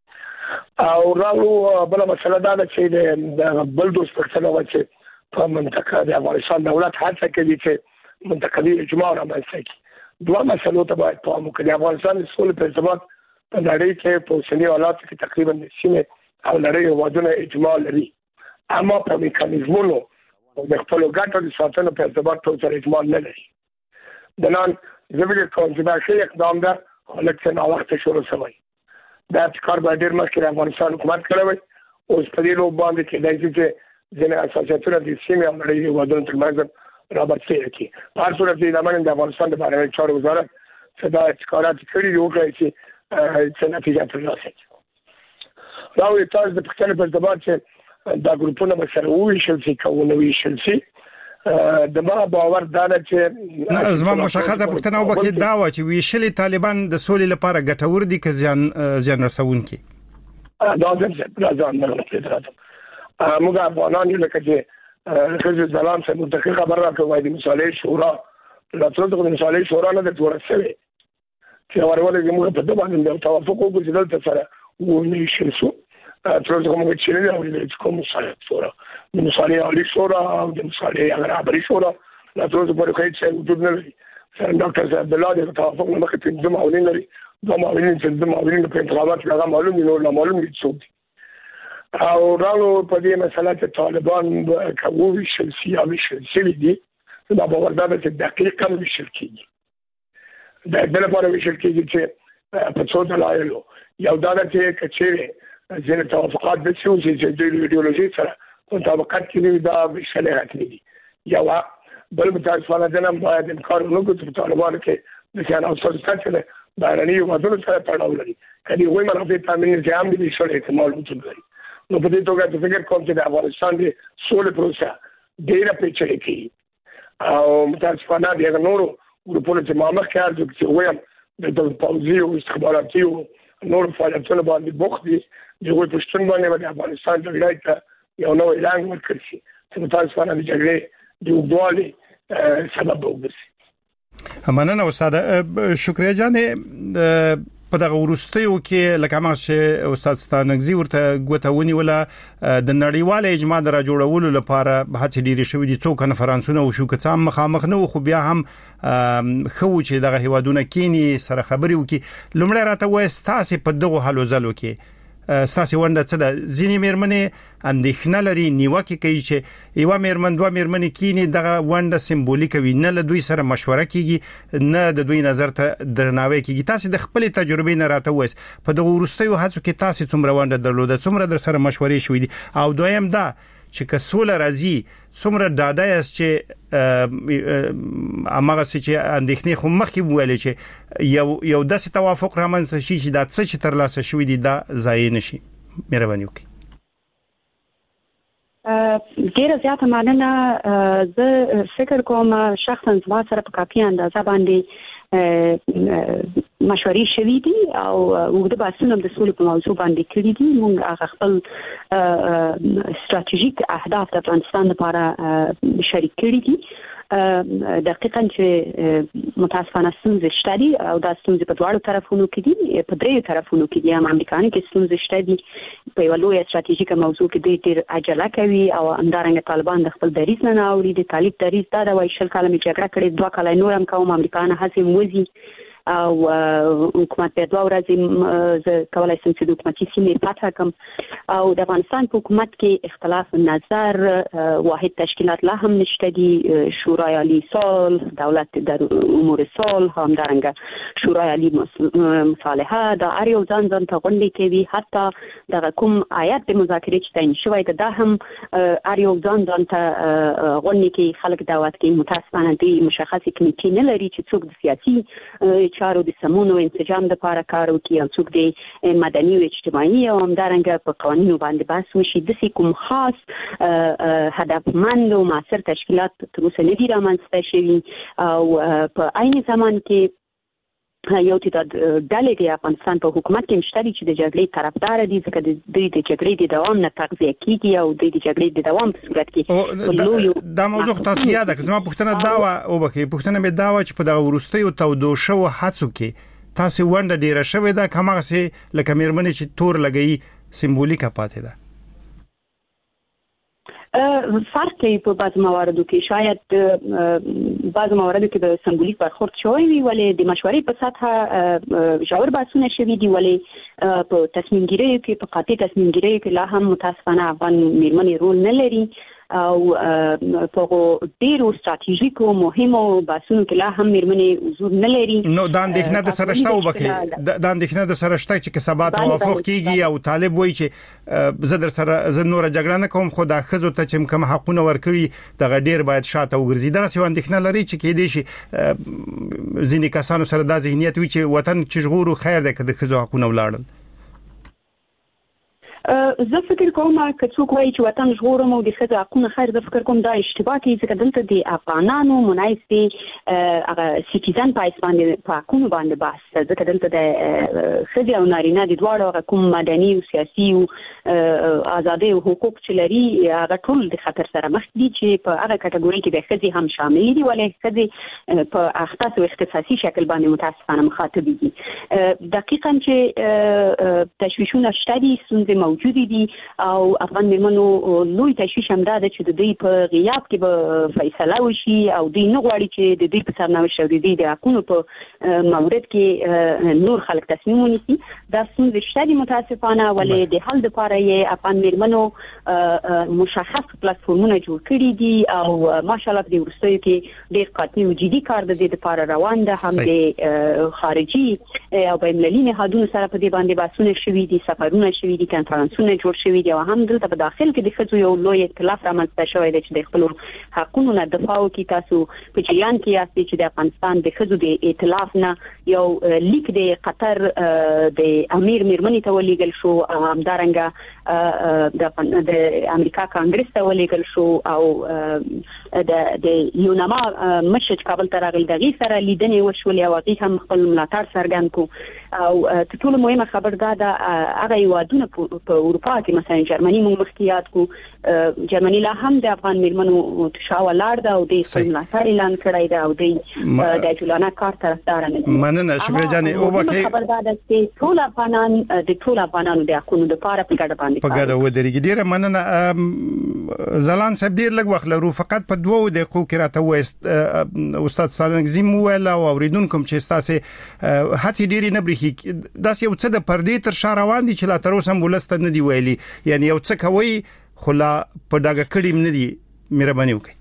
او راو بل مسله دا ده چې د بل دوست پرڅنه و چې په منطقه د افغانستان دولت هڅه کوي چې منطقوي اجماع رامنځته کړي. دوه مسلو ته باید پام وکړي. د افغانستان د سولې په ارتباط په نړۍ کې په اوسني حالاتو کې تقریبا د سیمې او نړۍ هېوادونه اجماع لري، اما په میکانیزمونو او د خپلو ګټو د ساتنې په ارتباط ټول سره اجماع نه لري. د نن زه فکر کوم چې دا ښه اقدام ده، خو لږ څه ناوخته شروع شوی. دا کار باید ډېر مخکې د افغانستان حکومت کړی وی. اوس په دې لوب باندې کېدای شي چې ځینې اساسیتونه د سیمې او نړۍ هېوادونو ترمنځ رابطه کړي. په هر صورت د امن د افغانستان د بهرنیو چارو وزارت څه دا ښکارات کړي دي وکړي چې څه نتیجه ترلاسه کړي. دا وایي تاسو د پښتنې په ارتباط چې دا ګروپونه به سره وویشل شي که ونه ویشل شي. د ما باور دا ده چې زما مشخصه پوښتنه وکړه دا و چې ویشل طالبان د سولې لپاره ګټور دي که زیان زیان رسونکي؟ دا د ځان نه راځي. موږ افغانان یو لکه چې خزر زلام صاحب دقیق خبر راکوي د مصالحې شورا راتلو د مصالحې شورا نه د جوړ شوی چې ورولې موږ په دغه باندې توافق وکړو چې دلته سره ونی شو. تر څو موږ چې نه اورېدل چې کوم مصالحې شورا د مصالحې عالی شورا او د مصالحې اغرابري شورا لا تر څو په خېټ څه وجود نه لري. سره ډاکټر صاحب بلاد د توافق نه مخکې پنځه معاونین لري. دوه معاونین چې د معاونین په انتخابات لغه معلوم دي، نور لا معلوم دي څوک. او راغلو په دې مسله چې طالبان کوي شلسي او شلسي دي، دا باور دا چې دقیقاً وشل کیږي. دا د لپاره وشل کیږي چې په څو دلایلو یو دا چې کچېره ځینې توافقات د څه چې د ایدئولوژي سره مطابقت کوي، دا وشل راځي دي. یو بل متاسفانه ده نه باید انکار نه کوو چې طالبان کې د سیاست او سیاست سره بهرني وضعیت سره تړاو لري. کله وایي منافع تامین ځام دي شول احتمال وجود لري. نو په دې توګه د فکر کوم چې د افغانستان د سولې پروسه ډېره پیچلې کیږي او متاسفانه د نورو ګروپونو چې مامخ کار جو چې وایم د پوځي او استخباراتي او نور فعالیتونو باندې بوخت دي. دغه پښتون باندې د افغانستان د ولایت یو نوې اعلان ورکړ شي چې متاسفانه د جګړې د وګړي سبب وګرځي. مننه استاد. شکریه جان. په دغه ورستیو کې لکه ما چې استاد ستانګزي ورته غوتاونی ولا د نړیوال اجماع در جوړولو لپاره هڅې ډېرې شوې دي. څو کنفرانسونه او شو کڅام مخامخ نه خو بیا هم خو چې دغه هیوادونه کینی سره خبري وکي. لومړی راته وایي تاسو په دغه حلو زلو کې ساسي ونده څه د ځینې مېرمنې اندېښنه لري نیوکه کوي چې یو مېرمن دوه مېرمنې کینی دغه ونده سمبولیک وي، نه له دوی سره مشوره کیږي نه د دوی نظر ته درناوی کیږي. تاسو د خپل تجربې نه راته وایي په دغه ورستیو هڅو کې تاسو څومره ونده درلوده، څومره در سره مشورې شوې دي، او دویم دا چې که سوله راځي څومره ډاډه یاست چې امغه چې اندېښنې خو مخکې ویل چې یو یو داسې توافق رامنځته شي چې دا څه چې تر لاسه شوې دي دا ضایع نشي. مهرباني وکړئ. ډیره زیاته مننه. زه فکر کوم شخصا زما سره په کافي اندازه باندې مشورې شوې دي او وګړه باسنوم د سولې په موضوع باندې کړې دي. موږ هغه خپل ستراتیژیک اهداف د افغانستان لپاره شریک کړي دي. دقیقاً چې متاسفانه ستونزې شته دي او دا ستونزې په دواړو طرفونو کې دي، په دریو طرفونو کې دي. هم امریکایانو کې ستونزې شته دي، په یو لوی ستراتیژیکه موضوع کې دوی ډېر عجله کوي او همدارنګه طالبان د خپل دریځ نه اوري. د طالب دریځ دا د وایي شل کاله مې جګړه کړې، دوه کاله نور هم کوم امریکایان هڅې موزي او حکومت په دوه ورځې زه کولای شم چې د حکومتي سیمې فتح کړم. او د افغانستان په حکومت کې اختلاف نظر واحد تشکیلات لا هم نشته دي. شورای عالی صلح، دولت در امور صلح، همدارنګه شورای عالی مصالحه دا هر یو ځان ځان ته غونډې کوي. حتی دغه کوم آیات د مذاکرې چې تعین شوی ده دا هم هر یو ځان ځان ته غونډې کوي، خلک دعوت کوي. متاسفانه دوی مشخصې کمیټې نه لري چې څوک د سیاسي چارو د سمون او انسجام لپاره کار وکړي او څوک د مدني او اجتماعي او همدارنګه په قوانینو باندې بحث وشي. د کوم خاص هدفمند او معاصر تشکیلات تر اوسه نه دي رامنځته شوي او په عین زمان کې یو تعداد ډلې د افغانستان په حکومت کې مشتري چې د جګړې طرفدار دي ځکه د دوی د جګړې د دوام نه تغذیه کیږي او د جګړې د دوام په صورت کې دا موضوع تاسو یاد کړئ. زما پوښتنه دا و او بکې پوښتنه مې دا و چې په دغه ورستیو تودو شو هڅو کې تاسو ونده ډیره شوې ده کومه سي لکه مېرمنې چې تور لګي سمبولیکه پاتې ده فرق کوي په بعض مواردو کې شاید بعض مواردو کې د سمبولیک برخورد شوی وي ولې د مشورې په سطح ژور بحثونه شوي دي ولې په تصمیم ګیرۍ کې په قاطع تصمیم ګیرۍ کې لا هم متاسفانه افغان مېرمنې رول نه لري او په ډیرو ستراتیژیکو مهمو بحثونو کې لا هم مېرمنې حضور نه لري. نو دا اندېښنه د سره شته وبکې دا اندېښنه د سره شته چې کسبه توافق کیږي او طالب وایي چې زه در سره زه نور جګړه نه کوم خو دا خزو ته چې کوم حقونه ورکړي دغه ډیر باید شاته وګرځي. دا څه اندېښنه لري چې کې دي شي ځینې کسانو سره دا ذهنیت وي چې وطن چې ژغورو خیر ده که د خزو حقونه ولاړل. زه فکر کوم چې څوک وایي چې وطن ژغورم او د ښځو حقونه خیر زه فکر کوم دا اشتباه کوي ځکه دلته د افغانانو منایسي هغه سیټیزن په باندې په حقونو باندې بحث ځکه دلته د ښځې او نارینه د دواړو هغه کوم مدني او سیاسي او ازادي او حقوق چې لري هغه ټول د خطر سره مخ دي چې په هغه کټګوري کې د ښځې هم شامل دي ولې ښځې په اختصاص او اختصاصي شکل باندې متاسفانه مخاطب دي. دقیقاً چې تشویشونه شته دي ستونزې موجود دي او افغان مېرمنو لوی تشویش هم دا چې د دوی په غیاب کې به فیصله وشي او دوی نه غواړي چې د دوی په سرنوشت او د دوی د حقونو په مورد کې نور خلک تصمیم ونیسي. دا ستونزې شته دي متاسفانه ولې د حل لپاره یې افغان مېرمنو مشخص پلاتفورمونه جوړ کړي دي او ماشاءالله په دې وروستیو کې ډېر قاطع او جدي کار د دې لپاره روان ده هم د خارجي او بین‌المللي نهادونو سره په دې باندې بحثونه شوي دي سفرونه شوي دي کنفرانسونه جوړ شوي دي او هم دلته په داخل کې د ښځو یو لوی اختلاف رامنځته شوی دی چې د خپلو حقونو نه دفاع وکړي. تاسو په جریان کې یاست چې د افغانستان د ښځو د ائتلاف نه یو لیک د قطر د امیر مېرمنې ته ولېږل شو او همدارنګه د امریکا کانګرس ته ولېږل شو او د د یونما مشر کابل ته راغلی دغې سره لیدنې وشولې او هغې هم خپل ملاتړ څرګند کړو او تر ټولو مهمه خبر دا ده هغه هېوادونه په اروپا کې مثلا جرمني موږ مخکې یاد کو جرمني لا هم د افغان مېرمنو تشا ولاړ ده او د خپل ملاتړ اعلان کړی ده او د د جولانا کار طرفدار نه دي. مننه شکر جانې او بکې خبر دا ده چې ټول افغانان د ټول افغانانو د حقونو لپاره په ګډه باندې په ګډه ودرېږي. ډیره مننه زلان صاحب ډیر لږ وخت لرو فقط په دوو دقیقو کې راته وایي استاد سالنګزیم ویل او اوریدونکو چې تاسو هڅې ډیرې نه برخي دا یو څه د پردې تر شا روان دي چې لا تر اوسه ولست نه دی ویلي یعنی یو څه کوي خلا په دغه کړي نه دي مهرباني وکړئ.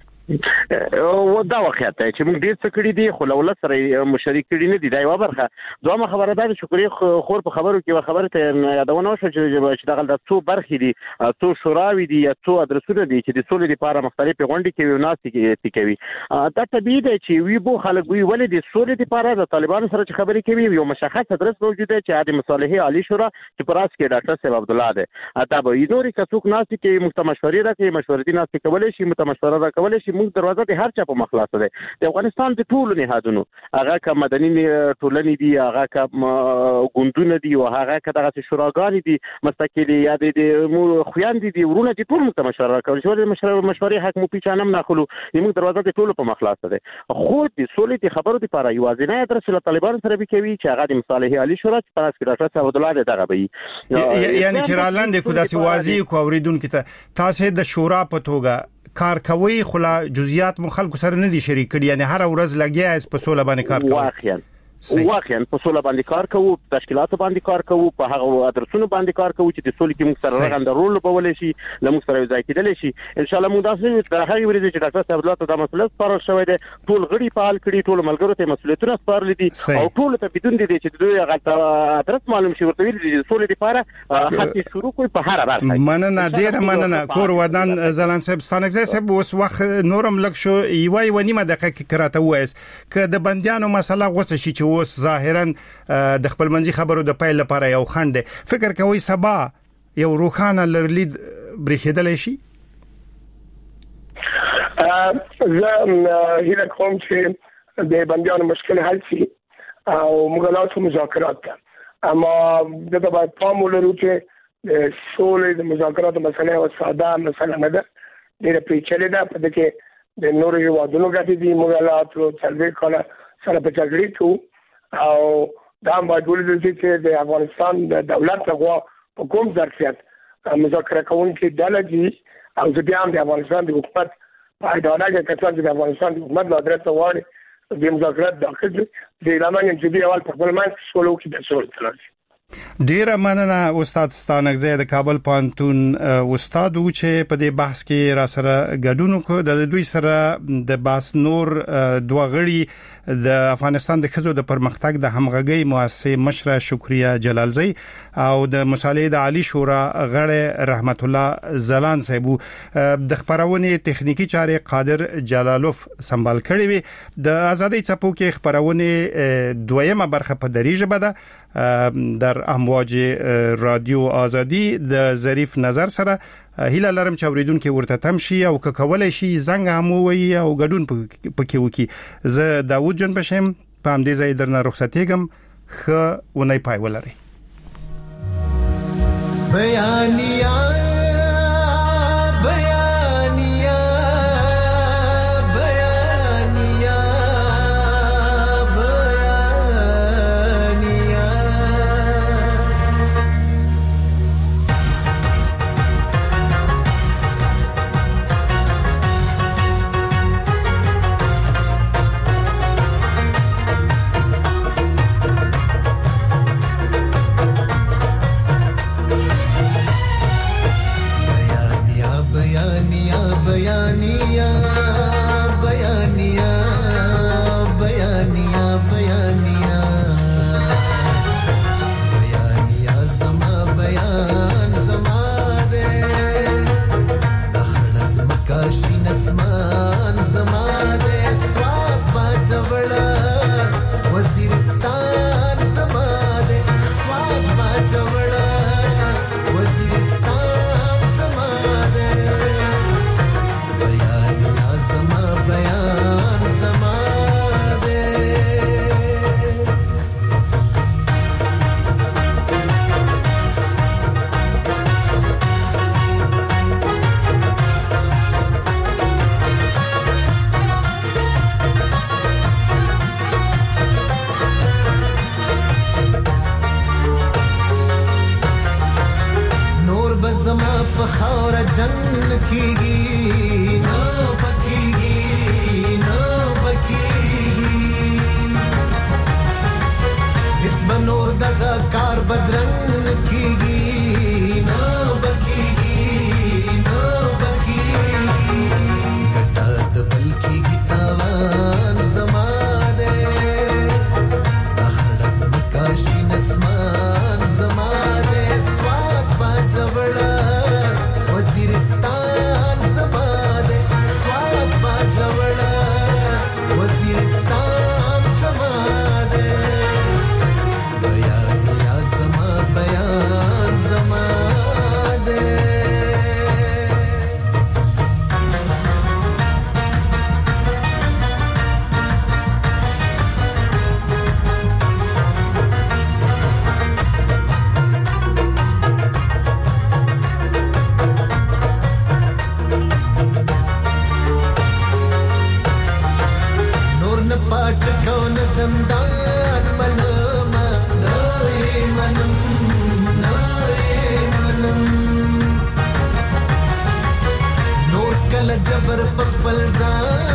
او دا واقعیت دی چې موږ ډیر څه کړی دي خو له سره مشارک کړي نه دي دا یو برخه. دومره خبره ده چې شکرې خور په خبرو کې خبره ته یادونه وشو چې دغه د څو برخې دي څو شوراوي دي یا څو ادرسونه دي چې د سولې لپاره مختلف غونډې کوي او ناستې کوي. دا طبیعي دی چې وی بو خلک وی ولې د سولې لپاره د طالبانو سره چې خبرې کوي یو مشخص ادرس موجود دی چې د مصالحې عالی شورا چې پر اس کې ډاکټر صاحب عبد الله ده دا به یو نوري کڅوک ناستې کې مستمشوري راکړي مشورتي ناستې کولای شي متمشوره راکولای شي. موږ دروازه د هر چا په مخلاص ده د افغانستان د ټولو نهادونو هغه کوم مدني ټولنې دي هغه کوم ګوندونه دي او هغه کداغه شوراګانې دي مستقلی یا د خويندې دي ورونه دي ټول متمشوره کوي چې مشورې حق مو پیچانم ناخلو موږ دروازه د ټولو په مخلاص ده. خو د سولې د خبرو لپاره یوازې نه درس له طالبانو سره کوي چې هغه د مصالحې عالی شورا چې پاس کې ډاکټر صاحب عبد الله دغه وي یعنی چې رالاندې کو داسې واضح کو اوریدونکو ته تاسو د شورا په توګه کار کوي خلا جزئیات مو خلکو سره نه دي شریک کړي یعنی هر ورځ لګیا په سوله باندې کار کوي. واقعا واقعا په سوله باندې کار کوو تشکیلات باندې کار کوو په هغه ادرسونو باندې کار کوو چې د سولې کې موږ سره رغند رول لوبول شي لموږ سره ځای کېدل شي ان شاء الله موږ داسې د هغه ورځې چې ډاکټر صاحب الله ته د مسؤلیت سپارل شوی دی ټول غړي فعال کړي ټول ملګرو ته مسؤلیتونه سپارل دي او ټول ته بدون دي چې دوی هغه ادرس معلوم شي ورته ویل دي سولې لپاره هڅې شروع کوي په هر برخه. مننه ډیره مننه کور ودان زلان صاحب ستانګزی صاحب اوس وخت نورم لک شو یوای ونیمه دقیقه کې کراته وایس ک د بندیانو مسله غوسه شي چې اوس ظاهرا د خپل منځي خبرو د پایل لپاره یو خند فکر کوي سبا یو روخانه لرلید برخیدل شي. زه هیله کوم چې د بندیانو مشکل حل شي او موږ لا څه مذاکرات ته اما دغه باید پام ولرو چې سولې د مذاکرات مسله او ساده مسله نه ده ډېر پیچلې ده په دغه د نورو هیوادونو غټي دي موږ لا تر څلوي کاله سره په جګړې کې او دا باید ولرو چې د افغانستان د دولت لغوا په کوم ظرفیت مذاکره کوونکي ډله دي او ځکه هم د افغانستان د حکومت په اډانه کې کسان چې د افغانستان د حکومت له ادرسه وایي د مذاکرات داخل دي د اعلان چې دی اول په خپل منځ سولو کې د سول تلل ډیره مننه استاد ستانکزی د کابل پانتون استاد و چې په دې بحث کې را سره ګډون وکړ د دوی سره د باس نور دوه غړي د افغانستان د خزو د پرمختګ د همغږي مؤسسه مشره شکریا جلالزی او د مصالحه د عالی شورا غړي رحمت الله زلان صاحب د خبرونه تخنیکی چارې قادر جلالوف سمبال کړی وي د ازادي چپو کې خبرونه دویمه برخه په دریجه بده در امواج رادیو آزادی د ظریف نظر سره هیله لرم چې اوریدونکو ورته تم شي او کولای شي زنګ هم وي او ګډون پکې وکي زه داوود جون بشم په همدې ځای درنه رخصتېږم خ ونی پای ولري بیانیا जबर पखपल ज़ान